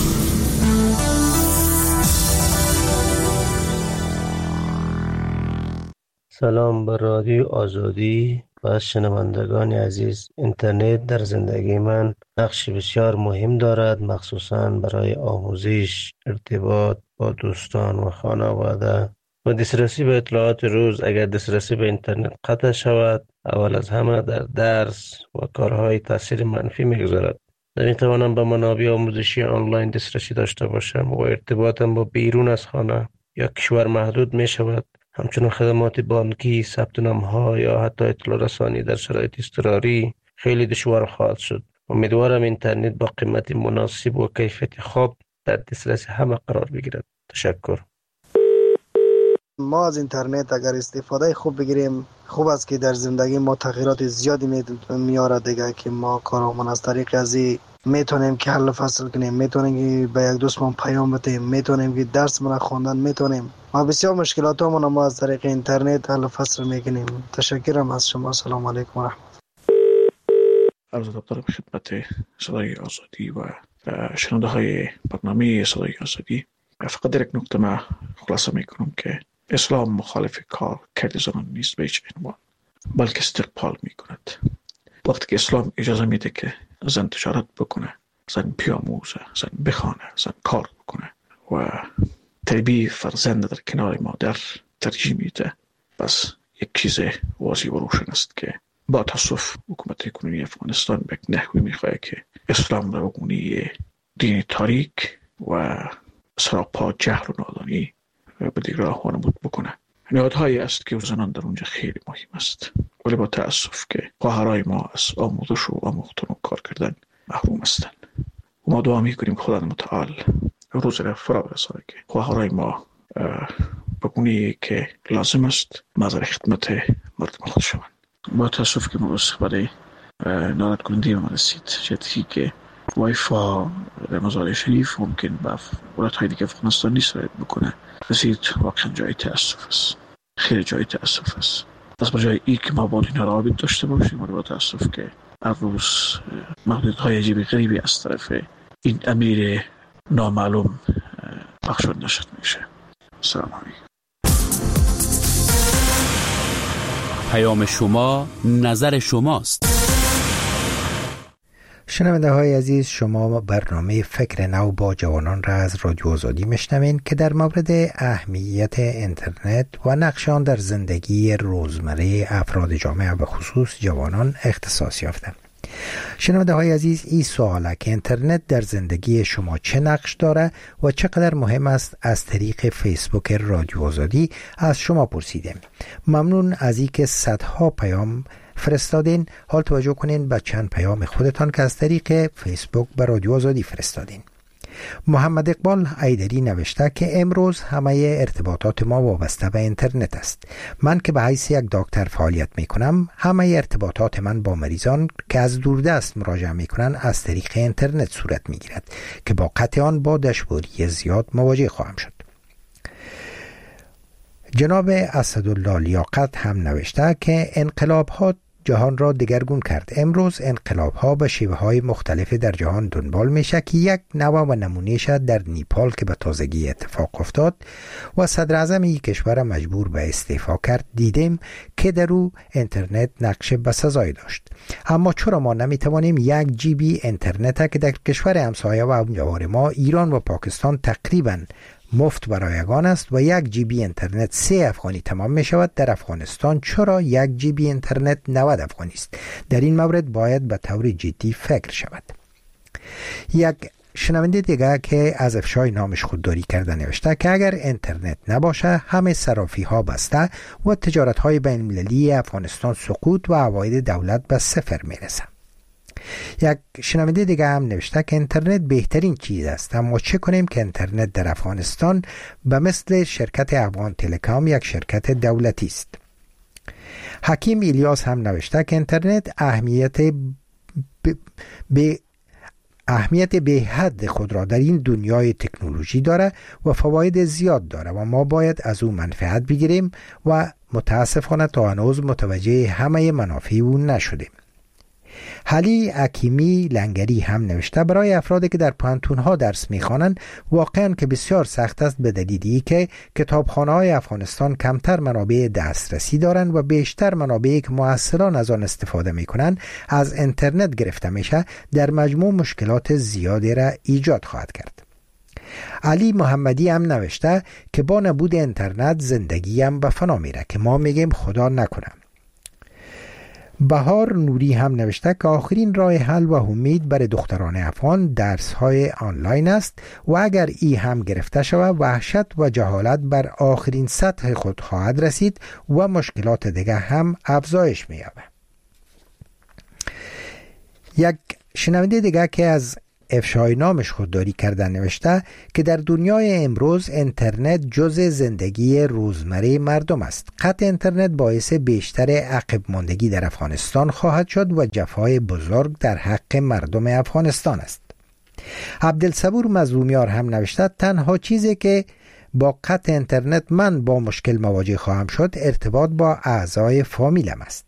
سلام بر رادیو آزادی و شنوندگان عزیز. اینترنت در زندگی من نقش بسیار مهم دارد، مخصوصاً برای آموزش، ارتباط با دوستان و خانواده و دسترسی به اطلاعات روز. اگر دسترسی به اینترنت قطع شود، اول از همه در درس و کارهای تاثیر منفی میگذارد. نمیتوانم به منابع آموزشی آنلاین دسترسی داشته باشم و ارتباطم با بیرون از خانه یا کشور محدود می شود. همچنین خدمات بانکی، ثبت نام‌ها یا حتی اطلاع رسانی در شرایط اضطراری خیلی دشوار خواهد شد. امیدوارم اینترنت با قیمت مناسب و کیفیت خوب در دسترس همه قرار بگیرد. تشکر. ما از اینترنت اگر استفاده خوب بگیریم خوب است که در زندگی ما تغییرات زیادی میاره دیگه، که ما کارامون از طریق از میتونیم که حل فصل کنیم، میتونیم که به یک دوستمون پیام بدیم، میتونیم که درسمون خواندن میتونیم. ما بسیار مشکلاتمون ما از طریق اینترنت حل فصل میکنیم. تشکرم از شما. سلام علیکم و رحمت. عرض ادب دارم خدمت صدای آزادی و شنونده های برنامه صدای آزادی. فقط یک نکته ما خلاصه میکنم که اسلام مخالف کار کرد زنان نیست به هیچ عنوان، بلکه استقبال میکند. وقتی که اسلام اجازه میده که زن تجارت بکنه، زن بیاموزه، زن بخوانه، زن کار بکنه و تربیه فرزند در کنار مادر ترجیح میده، پس یک چیز واضح و روشن است که با تاسف حکومت کنونی افغانستان به نحوی میخواه که اسلام را بگونی دین تاریک و سراپا جهل و نادانی به دیگر راه وانمود بکنه. نهادهایی است که زنان در اونجا خیلی مهم است، ولی با تأسف که خواهرای ما از آموزش و آموختن و کار کردن محروم هستند. و ما دعا میکنیم خدا متعال روز را فرا برسانه که خواهرای ما بگونی که لازم است مظهر خدمت مردم خود شوند. با تأسف که ما برای ناراحت کننده ما رسید جدی که وایفا در مزار شریف ممکن به ولایت‌های دیگه افغانستان نیست رعایت بکنه. رسید واقعا جای تأسف است، خیلی جای تأسف است. پس بجای این که ما باید اینا رعایت داشته باشیم، ولی با تأسف که هر روز محدودهای عجیب غریبی از طرف این امیر نامعلوم بخشود نشد میشه. سلام علیکم. پیام شما نظر شماست. شنونده های عزیز، شما برنامه فکر نو با جوانان را از رادیو آزادی میشنوین که در مورد اهمیت اینترنت و نقش آن در زندگی روزمره افراد جامعه و خصوص جوانان اختصاص یافته. شنونده های عزیز، این سواله که اینترنت در زندگی شما چه نقش داره و چقدر مهم است از طریق فیسبوک رادیو آزادی از شما پرسیدیم. ممنون از این که صدها پیام فرستادین. حال توجه کنین به چند پیام خودتان که از طریق فیسبوک به رادیو آزادی فرستادین. محمد اقبال ایدری نوشته که امروز همه ارتباطات ما وابسته به اینترنت است. من که به حیث یک دکتر فعالیت می کنم، همه ارتباطات من با مریضان که از دوردست مراجعه می کنند از طریق اینترنت صورت می گیرد که با قطع آن با دشواری زیاد مواجه خواهم شد. جناب اسدالله لیاقت هم نوشته که انقلاب ها جهان را دگرگون کرد. امروز انقلاب ها به شیوه های مختلف در جهان دنبال میشه که یک نوع و نمونهش در نیپال که به تازگی اتفاق افتاد و صدر اعظم این کشور مجبور به استعفا کرد دیدیم که در او اینترنت نقش بسزایی داشت. اما چرا ما نمیتوانیم 1 جی بی اینترنت که در کشور همسایه و همجوار ما ایران و پاکستان تقریباً مفت برای یگان است و 1 جی بی اینترنت 3 افغانی تمام می شود، در افغانستان چرا 1 جی بی اینترنت 90 افغانی است؟ در این مورد باید به طور جدی فکر شود. یک شنونده دیگه که از افشای نامش خودداری کرده نوشته که اگر اینترنت نباشه همه صرافی ها بسته و تجارت های بین المللی افغانستان سقوط و عواید دولت به صفر می رسه. یک شنونده دیگه هم نوشته که اینترنت بهترین چیز است، اما چه کنیم که اینترنت در افغانستان به مثل شرکت افغان تلکام یک شرکت دولتی است. حکیم الیاس هم نوشته که اینترنت اهمیت به حد خود را در این دنیای تکنولوژی داره و فواید زیاد داره و ما باید از او منفعت بگیریم و متاسفانه تا هنوز متوجه همه منافع او نشدیم. حلی حکیمی لنگری هم نوشته برای افرادی که در پانتون‌ها درس می‌خوانند واقعاً که بسیار سخت است به دلیلی که کتابخانه‌های افغانستان کمتر منابع دسترسی دارند و بیشتر منابعی که معلمان از آن استفاده می‌کنند از اینترنت گرفته میشه، در مجموع مشکلات زیادی را ایجاد خواهد کرد. علی محمدی هم نوشته که با نبود اینترنت زندگی هم به فنا میره که ما میگیم خدا نکنه. بهار نوری هم نوشته که آخرین راه حل و امید برای دختران افغان درس های آنلاین است و اگر ای هم گرفته شود وحشت و جهالت بر آخرین سطح خود خواهد رسید و مشکلات دیگه هم افزایش می‌یابد. یک شنونده دیگه که از افشای نامش خودداری کردن نوشته که در دنیای امروز اینترنت جزء زندگی روزمره مردم است. قطع اینترنت باعث بیشتر عقب ماندگی در افغانستان خواهد شد و جفای بزرگ در حق مردم افغانستان است. عبدالصبور مظلومیار هم نوشته تنها چیزی که با قطع اینترنت من با مشکل مواجه خواهم شد ارتباط با اعضای فامیلم است.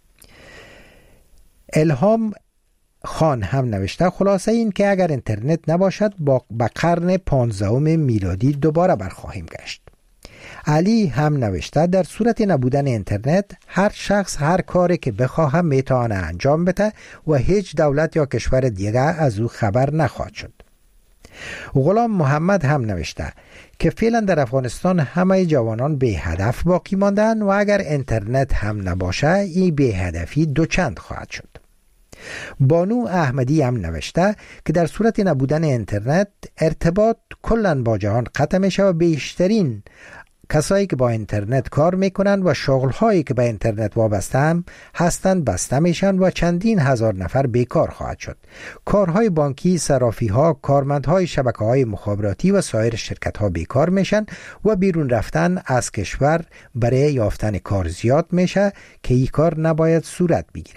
الهام خان هم نوشته خلاصه این که اگر اینترنت نباشد به قرن 15 میلادی دوباره برخواهیم گشت. علی هم نوشته در صورت نبودن اینترنت هر شخص هر کاری که بخواهم میتونه انجام بده و هیچ دولت یا کشور دیگه از او خبر نخواهد شد. غلام محمد هم نوشته که فعلا در افغانستان همه جوانان به هدف باقی ماندن و اگر اینترنت هم نباشه این به هدفی دوچند خواهد شد. بانو احمدی هم نوشته که در صورت نبودن اینترنت ارتباط کلن با جهان قطع میشه و بیشترین کسایی که با اینترنت کار میکنن و شغلهایی که به اینترنت وابسته هستند بسته میشن و چندین هزار نفر بیکار خواهد شد. کارهای بانکی، صرافی‌ها، کارمندهای شبکه‌های مخابراتی و سایر شرکت‌ها بیکار میشن و بیرون رفتن از کشور برای یافتن کار زیاد میشه که این کار نباید صورت بگیره.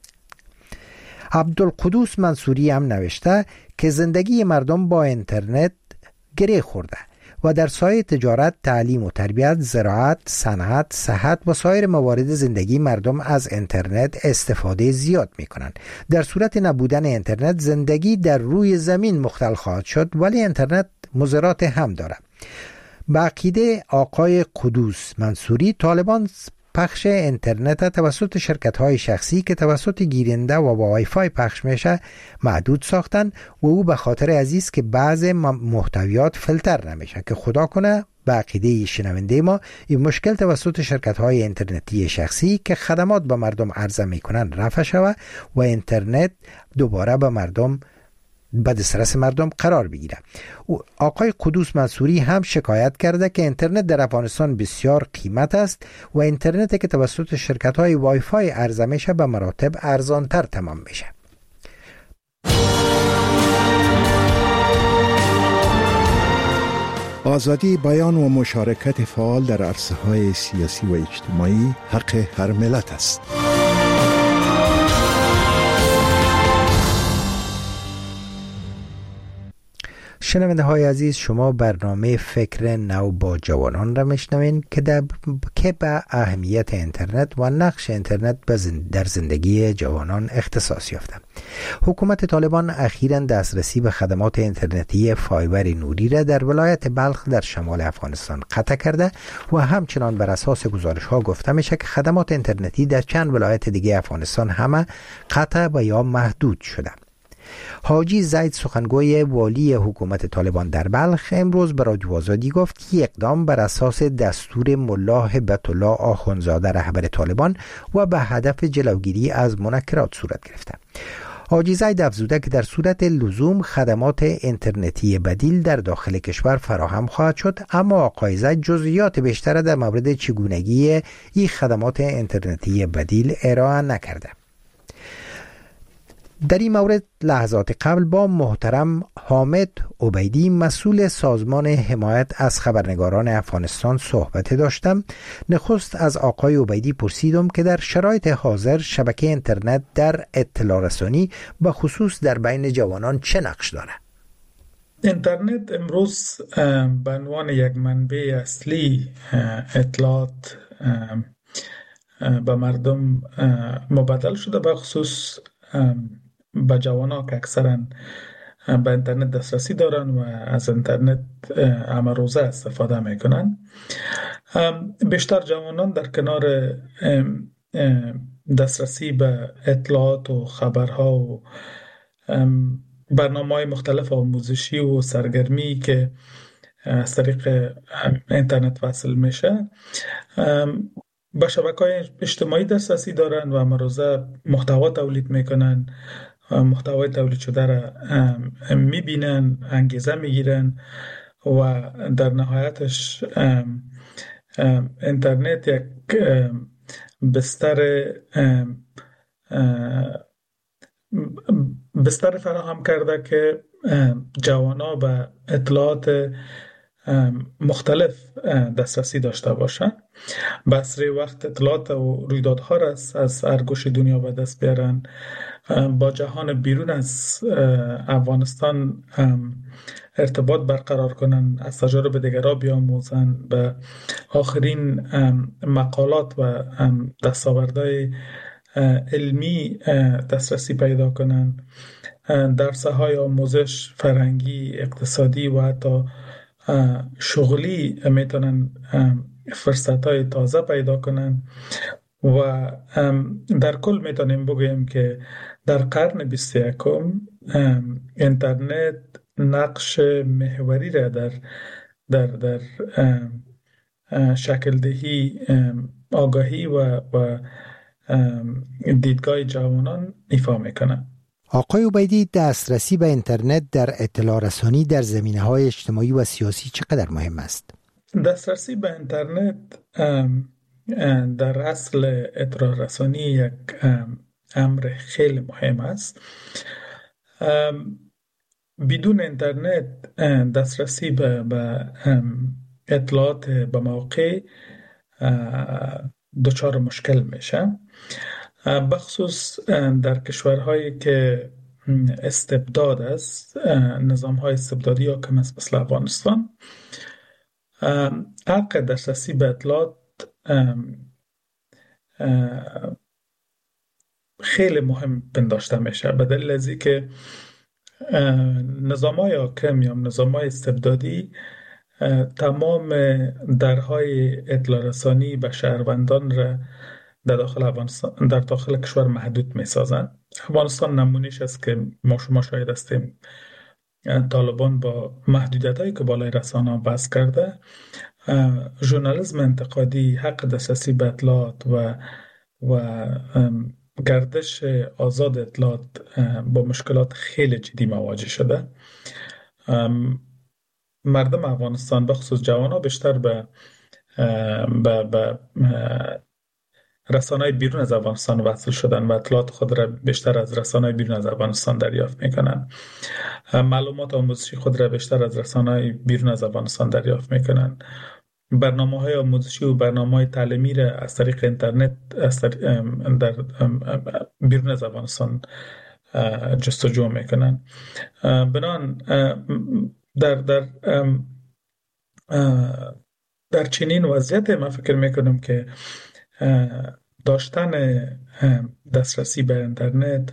عبدالقدوس منصوری هم نوشته که زندگی مردم با اینترنت گره خورده و در سایه تجارت، تعلیم و تربیت، زراعت، صنعت، صحت و سایر موارد زندگی مردم از اینترنت استفاده زیاد میکنن. در صورت نبودن اینترنت زندگی در روی زمین مختل خواهد شد ولی اینترنت مضرات هم داره. به عقیده آقای قدوس منصوری طالبان پخش اینترنت توسط شرکت‌های شخصی که توسط گیرنده و با وای فای پخش میشه محدود ساختن و او به خاطر عزیز که بعض محتویات فیلتر نمیشه که خدا کنه به عقیده شنونده ما این مشکل توسط شرکت‌های اینترنتی شخصی که خدمات به مردم عرضه میکنن رفع شود و اینترنت دوباره به مردم به دسترس مردم قرار بگیره. آقای قدوس منصوری هم شکایت کرده که اینترنت در افغانستان بسیار قیمت است و اینترنتی که توسط شرکت‌های وای فای عرضه میشه به مراتب ارزانتر تمام میشه. آزادی بیان و مشارکت فعال در عرصه‌های سیاسی و اجتماعی حق هر ملت است. شنونده های عزیز، شما برنامه فکر نو با جوانان را میشنوین که به اهمیت اینترنت و نقش اینترنت در زندگی جوانان اختصاص یافته. حکومت طالبان اخیراً دسترسی به خدمات اینترنتی فایبر نوری را در ولایت بلخ در شمال افغانستان قطع کرده و همچنان بر اساس گزارش ها گفته میشه که خدمات اینترنتی در چند ولایت دیگه افغانستان همه قطع و یا محدود شده. حاجی زید سخنگوی والی حکومت طالبان در بلخ امروز به رادیو آزادی گفت که اقدام بر اساس دستور ملا هبت الله آخوندزاده رهبر طالبان و به هدف جلوگیری از منکرات صورت گرفته. حاجی زید افزوده که در صورت لزوم خدمات اینترنتی بدیل در داخل کشور فراهم خواهد شد، اما آقای زید جزئیات بیشتر در مورد چگونگی این خدمات اینترنتی بدیل ارائه نکرده. در این مورد لحظات قبل با محترم حامد عبیدی مسئول سازمان حمایت از خبرنگاران افغانستان صحبت داشتم. نخست از آقای عبیدی پرسیدم که در شرایط حاضر شبکه اینترنت در اطلاع رسانی به خصوص در بین جوانان چه نقش داره؟ اینترنت امروز به عنوان یک منبع اصلی اطلاعات به مردم مبادل شده، به خصوص به جوانان که اکثرا به اینترنت دسترسی دارن و از اینترنت همه روزه استفاده میکنن. بیشتر جوانان در کنار دسترسی به اطلاعات و خبرها و برنامه‌های مختلف آموزشی و سرگرمی که از طریق اینترنت وصل میشه به شبکه‌های اجتماعی دسترسی دارن و همه روزه محتوا تولید میکنن، محتوای تولید شده را میبینن، انگیزه میگیرن و در نهایتش اینترنت یک بستر بستر فراهم کرده که جوانا به اطلاعات مختلف دسترسی داشته باشند. به اسرع وقت اطلاعات و رویدادها را از هر گوش دنیا به دست بیارن، با جهان بیرون از افغانستان ارتباط برقرار کنن، از تجارب دیگرها بیاموزن، به آخرین مقالات و دستاوردهای علمی دسترسی پیدا کنن، درس‌های آموزش فرهنگی، اقتصادی و حتی شغلی میتونن فرصت‌های تازه پیدا کنن و در کل میتونیم بگوییم که در قرن 21 اینترنت نقش محوری را در شکل دهی آگاهی و دیدگاه جوانان ایفا میکنه. آقای عبیدی، دسترسی به اینترنت در اطلاع رسانی در زمینه‌های اجتماعی و سیاسی چقدر مهم است؟ دسترسی به اینترنت در اصل اطلاع رسانی یک امر خیلی مهم است. بدون اینترنت دسترسی به اطلاعات به موقع دچار مشکل میشه، بخصوص در کشورهایی که استبداد است، نظام‌های استبدادی حاکم است مثل افغانستان. حق دسترسی به اطلاعات خیلی مهم پنداشته میشه، به دلیل از اینکه نظام‌های حاکم یا نظام‌های استبدادی تمام درهای اطلاع رسانی به شهروندان را در داخل کشور محدود می‌سازند. افغانستان نمونه‌اش است که ما شما شاهد هستیم. طالبان با محدودیت‌هایی که بالای رسانه‌ها بس کرده، ژورنالیسم انتقادی، حق دسترسی به اطلاعات و گردش آزاد اطلاعات با مشکلات خیلی جدی مواجه شده. مردم افغانستان بخصوص جوانان بیشتر به رسانه‌های بیرون از افغانستان وصل شدن و اطلاعات خود را بیشتر از رسانه‌های بیرون از افغانستان دریافت میکنن. معلومات آموزشی خود را بیشتر از رسانه‌های بیرون از افغانستان دریافت میکنن. برنامه‌های آموزشی و برنامه‌های تعلیمی را از طریق اینترنت در بیرون از افغانستان جستجو میکنن. بنان در چنین وضعیت من فکر میکنم که داشتن دسترسی به اینترنت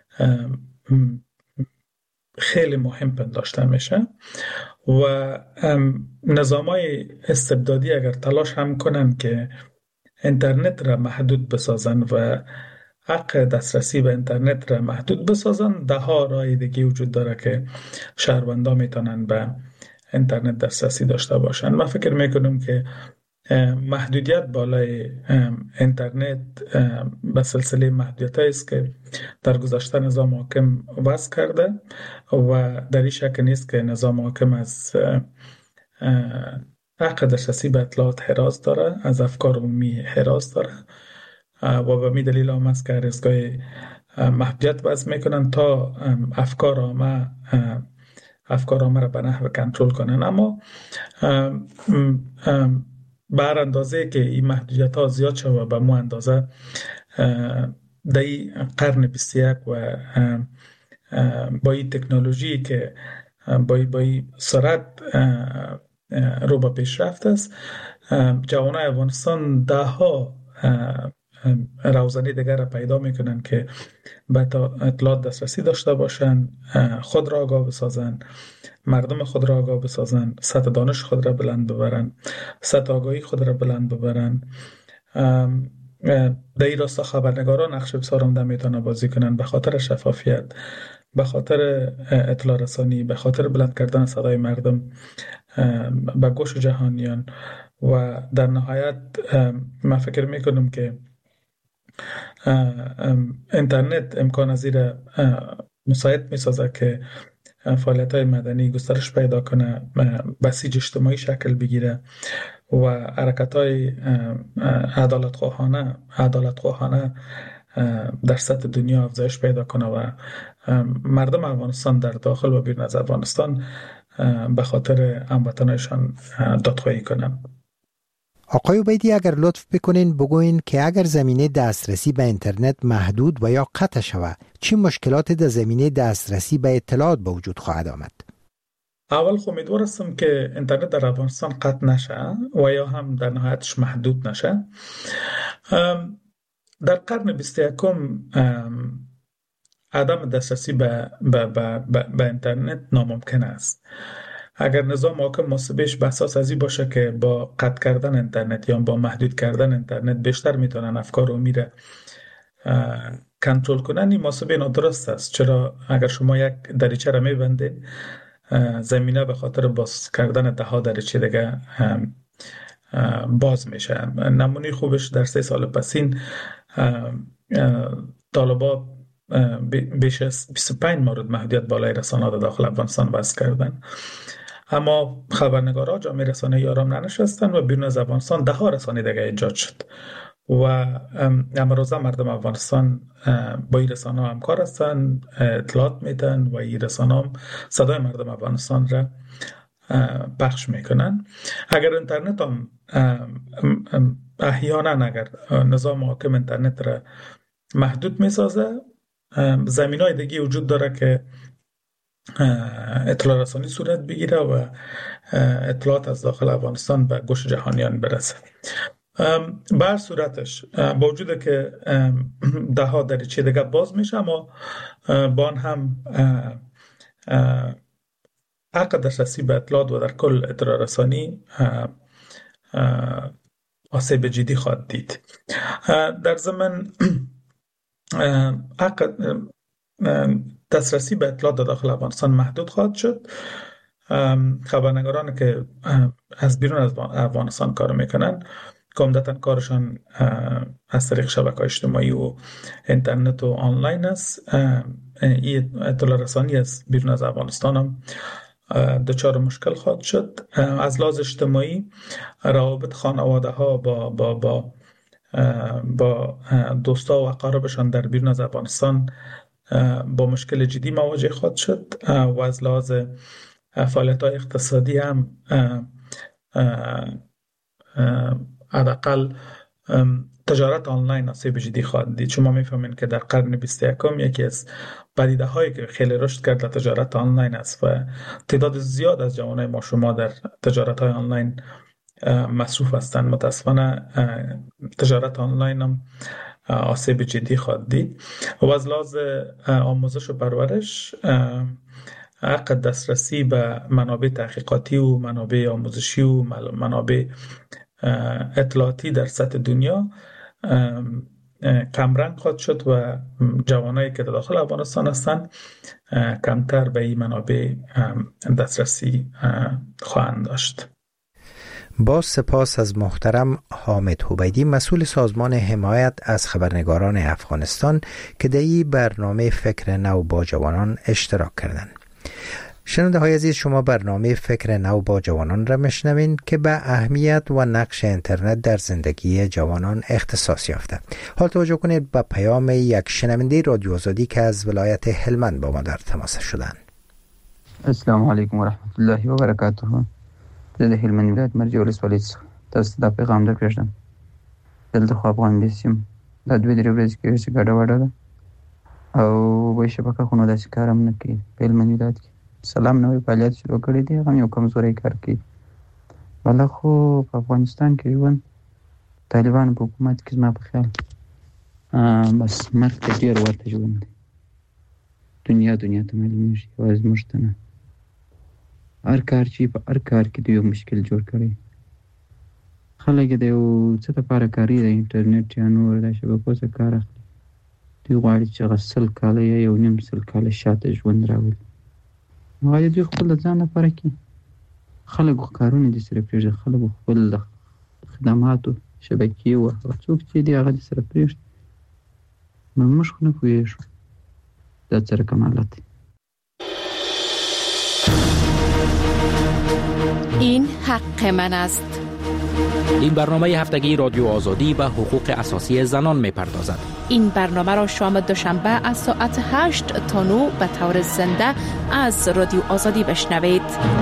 خیلی مهم پنداشته میشه و نظام‌های استبدادی اگر تلاش هم کنن که اینترنت را محدود بسازن و حق دسترسی به اینترنت را محدود بسازن، ده ها راه دیگه وجود داره که شهروندان میتونن به اینترنت دسترسی داشته باشن. من فکر میکنم که محدودیت بالای اینترنت به سلسله محدودیت‌هایی است که در گذشته نظام حاکم وضع کرده و در این شک نیست که نظام حاکم از حق دسترسی به اطلاعات حراس داره، از افکار عمومی حراس داره و به می دلیل هم است که هر از گاهی محدودیت وضع میکنن تا افکار عامه را به نحو کنترل کنن. اما بر اندازه که این محدودیت ها زیاد شد و به مو اندازه در این قرن 21 و با این تکنولوژی که با این سرعت رو به پیشرفت است، جوانای افغانستان ده ها روزنی دیگر را پیدا میکنن که به اطلاعات دسترسی داشته باشن، خود را آگاه بسازن، مردم خود را آگاه بسازن، سطح دانش خود را بلند ببرن، سطح آگاهی خود را بلند ببرن. در این راستا خبرنگاران نقش بسیار عمده میتونن بازی کنن، به خاطر شفافیت، به خاطر اطلاع رسانی، به خاطر بلند کردن صدای مردم به گوش جهانیان. و در نهایت من فکر میکنم که اینترنت امکان از این مساعد میسازه که فعالیت‌های مدنی گسترش پیدا کنه، بسیج اجتماعی شکل بگیره و حرکت‌های عدالت‌خواهانه در سطح دنیا افزایش پیدا کنه و مردم افغانستان در داخل و بیرون از افغانستان به خاطر هموطنانشان دادخواهی کنن. آقای عبیدی اگر لطف بکنین بگوین که اگر زمینه دسترسی به اینترنت محدود و یا قطع شود چه مشکلاتی در زمینه دسترسی به اطلاعات به وجود خواهد آمد؟ اول خب امیدوار هستم که اینترنت در افغانستان قطع نشه و یا هم در نهایتش محدود نشه. در قرن 21 عدم دسترسی به اینترنت ناممکن است. اگر نظام حاکم محاسبهش به اساس ازی باشه که با قطع کردن اینترنت یا با محدود کردن اینترنت بیشتر میتونن افکار رو میره کنترل کنن، این محاسبه نادرست است. چرا اگر شما یک دریچه را میبندین زمینه به خاطر باز کردن ده ها دریچه دیگه باز میشه. نمونه خوبش در 3 سال پسین طالبان بیش از 25 مورد محدودیت بالای رسانه‌ها در داخل افغانستان وضع کردن، اما خبرنگارا جامعه رسانه‌ای آرام ننشستن و بیرون از افغانستان ده ها رسانه دیگه ایجاد شد و امروزه مردم افغانستان با این رسانه‌ها همکار هستند، اطلاعات میدن و این رسانه‌ها صدای مردم افغانستان را پخش میکنن. اگر اینترنت هم احیانا اگر نظام حاکم اینترنت را محدود میسازه، زمینای دیگه وجود داره که اطلاع رسانی صورت بگیره و اطلاعات از داخل افغانستان به گوش جهانیان برسه. بر صورتش با وجود که ده ها دریچه دیگه باز میشه، اما با آن هم حق دسترسی به اطلاعات و در کل اطلاع رسانی آسیب جدی خواهد دید. در ضمن حق دسترسی به اطلاعات در داخل افغانستان محدود خواهد شد. خبرنگاران که از بیرون از افغانستان کار میکنن که عمدتاً کارشان از طریق شبکه‌های اجتماعی و اینترنت و آنلاین است، این اطلاع رسانی از بیرون از افغانستان هم دچار مشکل خواهد شد. از لحاظ اجتماعی روابط خانواده ها با دوستا و اقاربشان در بیرون از افغانستان با مشکل جدی مواجه خواهد شد و از لحاظ فعالیت‌های اقتصادی هم حداقل تجارت آنلاین آسیب جدی خواهد دید. شما میفهمین که در قرن 21 یکی از پدیده هایی که خیلی رشد کرد در تجارت آنلاین است و تعداد زیاد از جوانای ما شما در تجارت های آنلاین مصروف هستند. متاسفانه تجارت آنلاین هم آسیب جدی خواهد دید و از لحاظ آموزش و پرورش حق دسترسی به منابع تحقیقاتی و منابع آموزشی و منابع اطلاعاتی در سطح دنیا کمرنگ خواهد شد و جوانایی که در داخل افغانستان هستند کمتر به این منابع دسترسی خواهند داشت. با سپاس از محترم حامد عبیدی، مسئول سازمان حمایت از خبرنگاران افغانستان که در این برنامه فکر نو با جوانان اشتراک کردند. شنونده های عزیز، شما برنامه فکر نو با جوانان را میشنوین که به اهمیت و نقش اینترنت در زندگی جوانان اختصاص یافته. حال توجه کنید به پیام یک شنونده رادیو آزادی که از ولایت هلمند با ما در تماس شدند. السلام علیکم و رحمت الله و برکاته. د هلمند ولایت مرجع ولسوالۍ څخه تاسو ته پیغام درکړم. دلته خو افغان دیسیم د 2-3 ورځې کې چې ګډه وډه ده او به شبکه خو نو داسې کار هم نه کوي په هلمند ولایت کې. سلام نوې فعالیت شروع کړی دی، هغه یو کمزوری کار کوي. بله خو په افغانستان کې ژوند طالبان په حکومت کې زما په خیال بس مرګ ته ډېر ورته ژوند دی. دنیا ته معلومیږي، یوازې موږ ته نه. هر کار چې په هر کار کې د یو مشکل جوړ کړی. خلک د یو څه لپاره کاري د انټرنیټ یا نور د شبکو څخه کار اخلي. دوی غواړي چې هغه 100 کاله یا 1.5 کاله شاته ژوند راولي. غواړي دوی خپل د ځان لپاره کې خلکو کارونه دي سره پرېږدي، خلکو خپل د خدماتو شبکې و څوک چې دی هغه دي سره پرېږدي. موږ خو نه پوهېږو دا څه رقم حالت دی. این حق من است. این برنامه هفتگی رادیو آزادی به حقوق اساسی زنان می‌پردازد. این برنامه را شام دوشنبه از ساعت 8 تا 9 به طور زنده از رادیو آزادی بشنوید.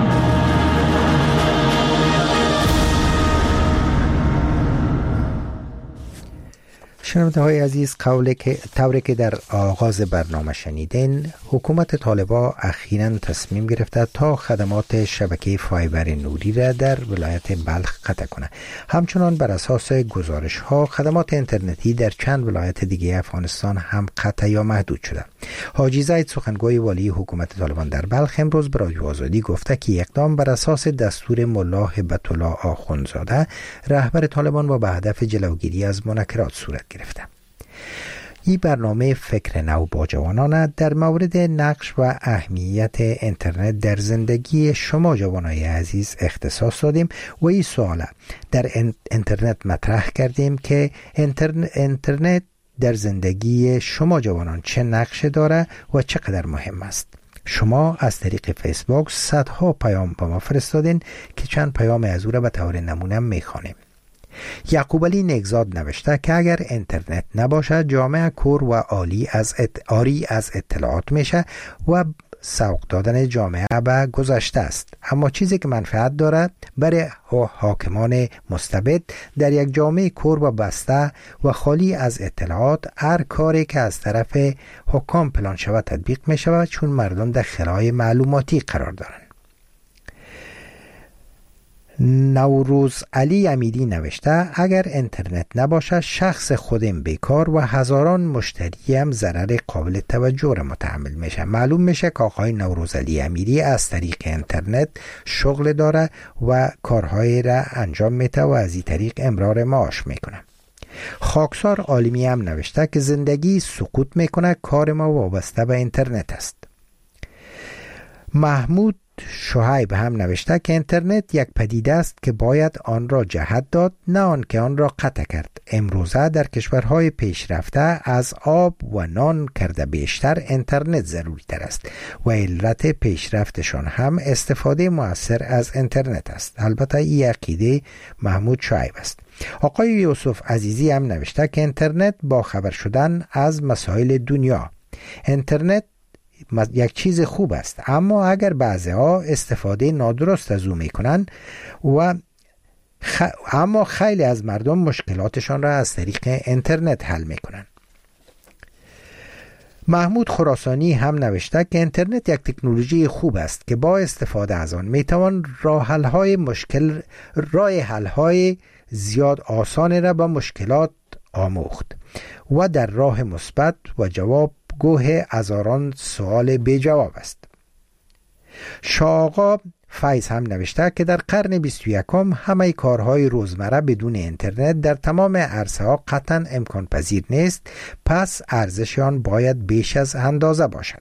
شنونده های عزیز، طوری که در آغاز برنامه شنیدین، حکومت طالبان اخیراً تصمیم گرفته تا خدمات شبکه فایبر نوری را در ولایت بلخ قطع کنه. همچنان بر اساس گزارش ها خدمات اینترنتی در چند ولایت دیگه افغانستان هم قطع یا محدود شده. حاجی زید، سخنگوی والی حکومت طالبان در بلخ، امروز به رادیو آزادی گفته که اقدام بر اساس دستور ملا هبت الله آخوندزاده رهبر طالبان و به هدف جلوگیری از منکرات صورت گرفته. این برنامه فکر نو با جوانان در مورد نقش و اهمیت اینترنت در زندگی شما جوانای عزیز اختصاص دادیم و این سوال در اینترنت مطرح کردیم که اینترنت در زندگی شما جوانان چه نقش داره و چقدر مهم است. شما از طریق فیسبوک صدها پیام به ما فرستادین که چند پیام از او را به طور نمونه میخوانیم. یعقوب علی نگزاد نوشته که اگر اینترنت نباشد جامعه کور و آری از اطلاعات میشه و سوق دادن جامعه به گذشته است. اما چیزی که منفعت داره برای حاکمان مستبد در یک جامعه کور و بسته و خالی از اطلاعات، هر کاری که از طرف حکام پلان شود تطبیق می شود، چون مردم در خلای معلوماتی قرار دارند. نوروز علی امیری نوشته اگر اینترنت نباشه شخص خودم بیکار و هزاران مشتری هم ضرر قابل توجه را متحمل میشه. معلوم میشه که آقای نوروز علی امیری از طریق اینترنت شغل داره و کارهای را انجام میده و از این طریق امرار معاش میکنه. خاکسار عالمی هم نوشته که زندگی سقوط میکنه، کار ما وابسته به اینترنت است. محمود شعیب هم نوشته که اینترنت یک پدیده است که باید آن را جهت داد، نه آن که آن را قطع کرد. امروزه در کشورهای پیشرفته از آب و نان کرده بیشتر اینترنت ضروری تر است و علت پیشرفتشان هم استفاده مؤثر از اینترنت است. البته این عقیده محمود شعیب است. آقای یوسف عزیزی هم نوشته که اینترنت با خبر شدن از مسائل دنیا. اینترنت یک چیز خوب است، اما اگر بعضی‌ها استفاده نادرست از او میکنن اما خیلی از مردم مشکلاتشان را از طریق اینترنت حل میکنن. محمود خراسانی هم نوشته که اینترنت یک تکنولوژی خوب است که با استفاده از آن میتوان راه حل‌های زیاد آسان را به مشکلات آموخت و در راه مثبت و جواب گوه هزاران سوال بی جواب است. شاقا فیض هم نوشته که در قرن 21 همه کارهای روزمره بدون اینترنت در تمام عرصه ها قطعا امکان پذیر نیست، پس ارزش آن باید بیش از اندازه باشد.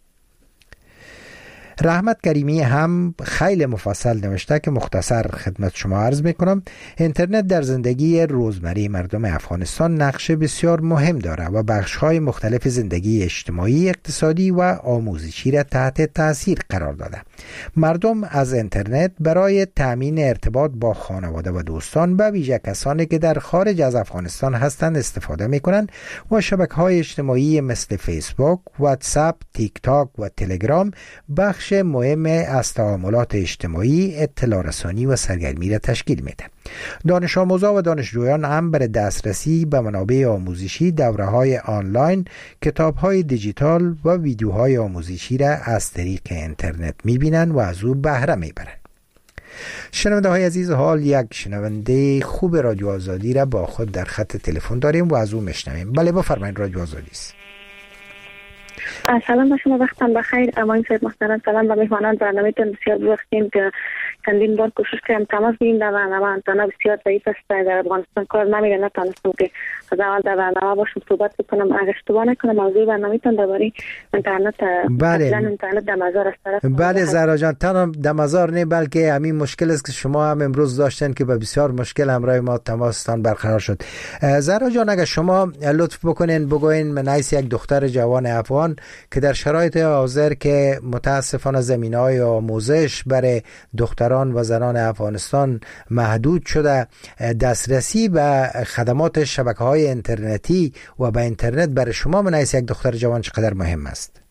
رحمت کریمی هم خیلی مفصل نوشته که مختصر خدمت شما عرض میکنم. اینترنت در زندگی روزمره مردم افغانستان نقش بسیار مهم داره و بخش‌های مختلف زندگی اجتماعی، اقتصادی و آموزشی را تحت تاثیر قرار داده. مردم از اینترنت برای تامین ارتباط با خانواده و دوستان، به ویژه کسانی که در خارج از افغانستان هستند، استفاده میکنند و شبکه‌های اجتماعی مثل فیسبوک، واتساپ، تیک تاک و تلگرام بخش مهم از تعاملات اجتماعی، اطلاع رسانی و سرگرمی را تشکیل میده. دانش آموزان و دانشجویان هم برای دسترسی به منابع آموزشی، دوره‌های آنلاین، کتاب‌های دیجیتال و ویدیوهای آموزشی را از طریق اینترنت می‌بینند و از او بهره می‌برند. شنونده های عزیز، حال یک شنونده خوب رادیو آزادی را با خود در خط تلفن داریم و از او میشنویم. بله بفرمایید، رادیو آزادی است. سلام به شما، وقتتان بخیر. اماین صاحب محترم، سلام به مهمانان برنامه‌تان. بسیار بخیر که چندین بار کوشش کردم تماس بگیرم در برنامه. انتنا بسیار ضعیف است، در افغانستان کار نمیره، نتونستم که از اول در برنامه باشم صحبت بکنم. اگر اشتباه نکنم موضوع برنامه‌تان درباره اینترنت، بله اینترنت در مزار است طرف. بله زهرا جان، تنها در مزار نه بلکه همین مشکل است که شما هم امروز داشتن که به بسیار مشکل همراه ما تماستان برقرار شد. زهرا جان، اگر شما لطف بکنین بگوین من از یک دختر جوان افغان که در شرایط حاضر که متاسفانه زمینه‌های آموزش برای دختران برادران و زنان افغانستان محدود شده، دسترسی به خدمات شبکه‌های اینترنتی و به اینترنت برای شما من از یک دختر جوان چقدر مهم است؟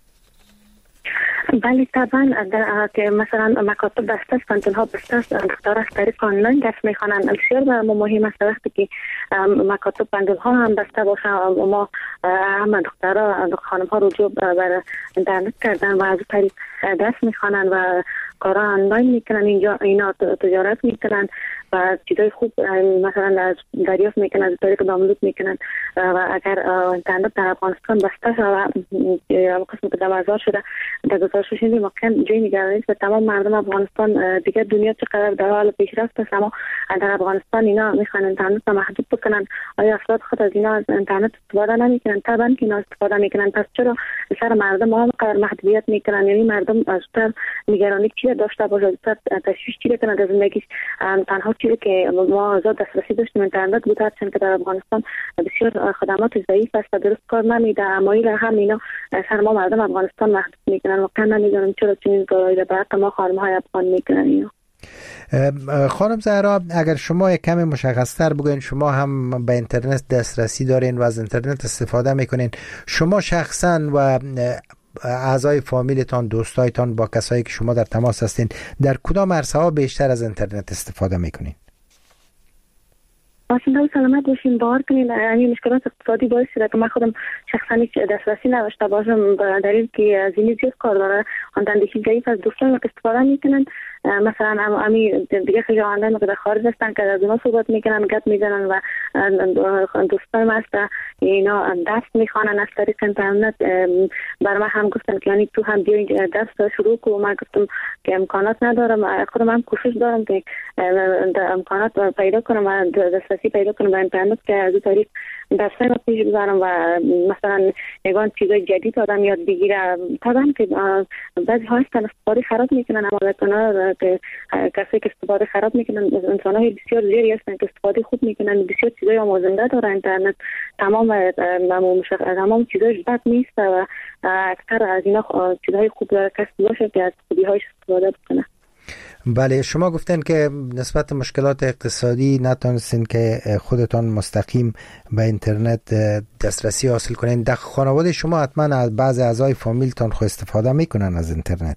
بله طبعا که مثلا مکاتب بسته است، پانتون‌ها بسته است، دخترها از طریق آنلاین درس میخوانند. بسیار مهم است وقتی که مکاتب پانتون‌ها هم بسته باشه، ما هم دخترها خانم‌ها رجوع بر اینترنت کردن و از طریق درس میخوانند و کارا آنلاین میکنن. اینجا اینا تجارت میکنن و چیزای خوب مثلا دریافت میکنن، از طریق دانلود میکنن. و اگر اینترنت در افغانستان بسته شود و قسمت دوازار شده، در گزارش شنیدیم واقعا جای نگرانی است. تمام مردم افغانستان دیگه دنیا چقدر در حال پیشرفت است، اما در افغانستان اینا میخوان اینترنت رو محدود بکنن. آیا افراد خود از اینا از اینترنت استفاده نمیکنن؟ طبعا که اینا استفاده میکنن. پس چرا سر مردم هم قرار محدودیت میکنن؟ یعنی مردم ازتر نگرانی چی داشته باشه، ازتر تشویش چی کنه در زندگیش. تنها چیزی که ما آزاد دسترسی داشتیم اینترنت بود، هرچند که در افغانستان بسیار خدمات ضعیف است و درست کار نمیده، اما این هم اینا سر ما مردم افغانستان محدود میکنن. واقعا نمیدونم چرا چنین کارایی را برای ما خانم‌های افغان میکنن اینا. خانم زهرا، اگر شما یک کمی مشخص‌تر بگوین، شما هم به اینترنت دسترسی دارین و از اینترنت استفاده میکنین، شما شخصا و اعضای فامیلتان، دوستایتان، با کسایی که شما در تماس هستین، در کدام عرصه‌ها بیشتر از اینترنت استفاده میکنین؟ باشین سلامت باشین. باور کنین این مشکلات اقتصادی باعث شده که من خودم شخصا هیچ دسترسی نداشته باشم، به دلیل که از این زیاد کار داره. آنلاین ضعیف از دوستان که استفاده میکنن، مثلا امی دیگه خیلی آنلاین که در خارج هستن که از اونا صحبت میکنن، گپ میزنن و دوستان ما هست اینا درس میخوانن از طریق اینترنت. بر من هم گفتن که یعنی تو هم بیا درس شروع کن. من گفتم که امکانات ندارم، خودم هم کوشش دارم که امکانات پیدا کنم و دسترسی پیدا کنم به اینترنت که از طریق درسای رو پیش ببرم و مثلا یگان چیزای جدید آدم یاد بگیره. طبعا که بعضی ها هستن استفاده خراب میکنن، اما لکنه که کسی که استفاده خراب میکنن انسان های بسیار زیادی هستن که استفاده خوب میکنن. بسیار چیزای آموزنده داره اینترنت، تمام چیزایش بد نیست و اکثر از اینا چیزهای خوب داره. کسی باشه که از خوبی هایش استفاده بکنه. بله، شما گفتن که نسبت مشکلات اقتصادی نتونستین که خودتان مستقیم به اینترنت دسترسی حاصل کنین. در خانواده شما حتما از بعض اعضای فامیلتان خود استفاده میکنن از اینترنت؟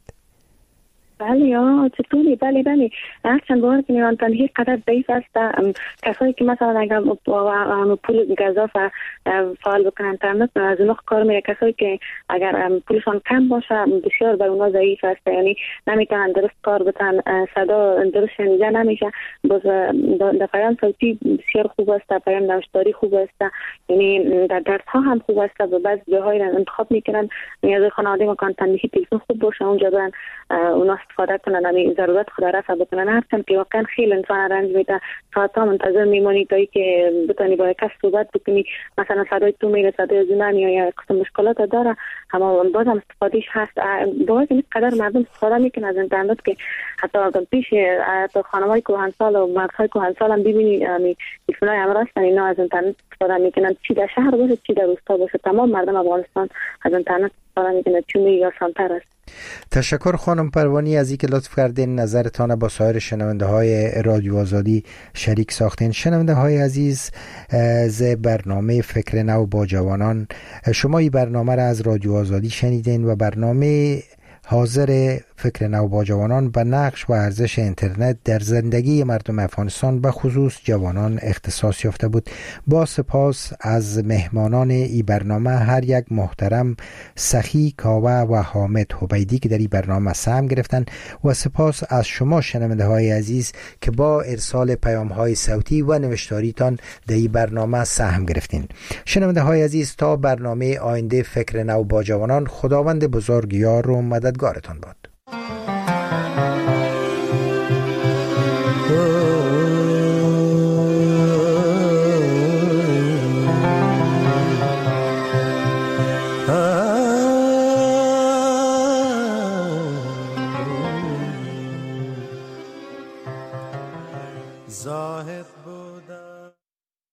بله چطوری؟ بله هرچند باور کنید آن تنهی قدر ضعیف است. کسایی که مثلا اگر پول گزاف فعال بکنن اینترنت از اونها کار میره. کسایی که اگر پولشان کم باشه بسیار بر اونها ضعیف است، یعنی نمیتونن درست کار بکنن، صدا درست شنیده نمیشه. باز در پیام صوتی بسیار خوب است، پیام نوشتاری خوب است، یعنی در درس ها هم خوب است و بعضی جاهای انتخاب میکنن. نیاز خانواده ما کان تنهی تلفن خوب باشه اونجا برن اونا استفاده کنن، همین ضرورت خود رفع بکنن. هرچند که واقعا خیلی انسان رنج میده، ساعت‌ها منتظر میمونی تا اینکه بتونی با کس صحبت بکنی، مثلا صدای تو میره، صدای زنان یا قسم مشکلات داره، اما باز هم استفادهش هست. باز این قدر مردم استفاده میکنن از اینترنت که حتی پیش خانم‌های کهنسال و مردهای کهنسال هم ببینی تلفن‌های امروز اینا از اینترنت استفاده میکنن، چی در شهر باشه چی در روستا باشه. تمام مردم افغانستان از اینترنت استفاده میکنن، چون آسان‌تر است. تشکر خانم پروانی از اینکه لطف کردین نظرتان با سایر شنونده های رادیو آزادی شریک ساختین. شنونده های عزیز، ز برنامه فکر نو با جوانان، شما این برنامه را از رادیو آزادی شنیدین و برنامه حاضر فکر نو با جوانان به نقش و ارزش اینترنت در زندگی مردم افغانستان به خصوص جوانان اختصاص یافته بود. با سپاس از مهمانان این برنامه، هر یک محترم سخی کاوه و حامد حبیدی که در این برنامه سهم گرفتن، و سپاس از شما شنونده های عزیز که با ارسال پیام های صوتی و نوشتاریتان در این برنامه سهم گرفتین. شنونده های عزیز، تا برنامه آینده فکر نو با جوانان، خداوند بزرگ یار و مددگارتان باد.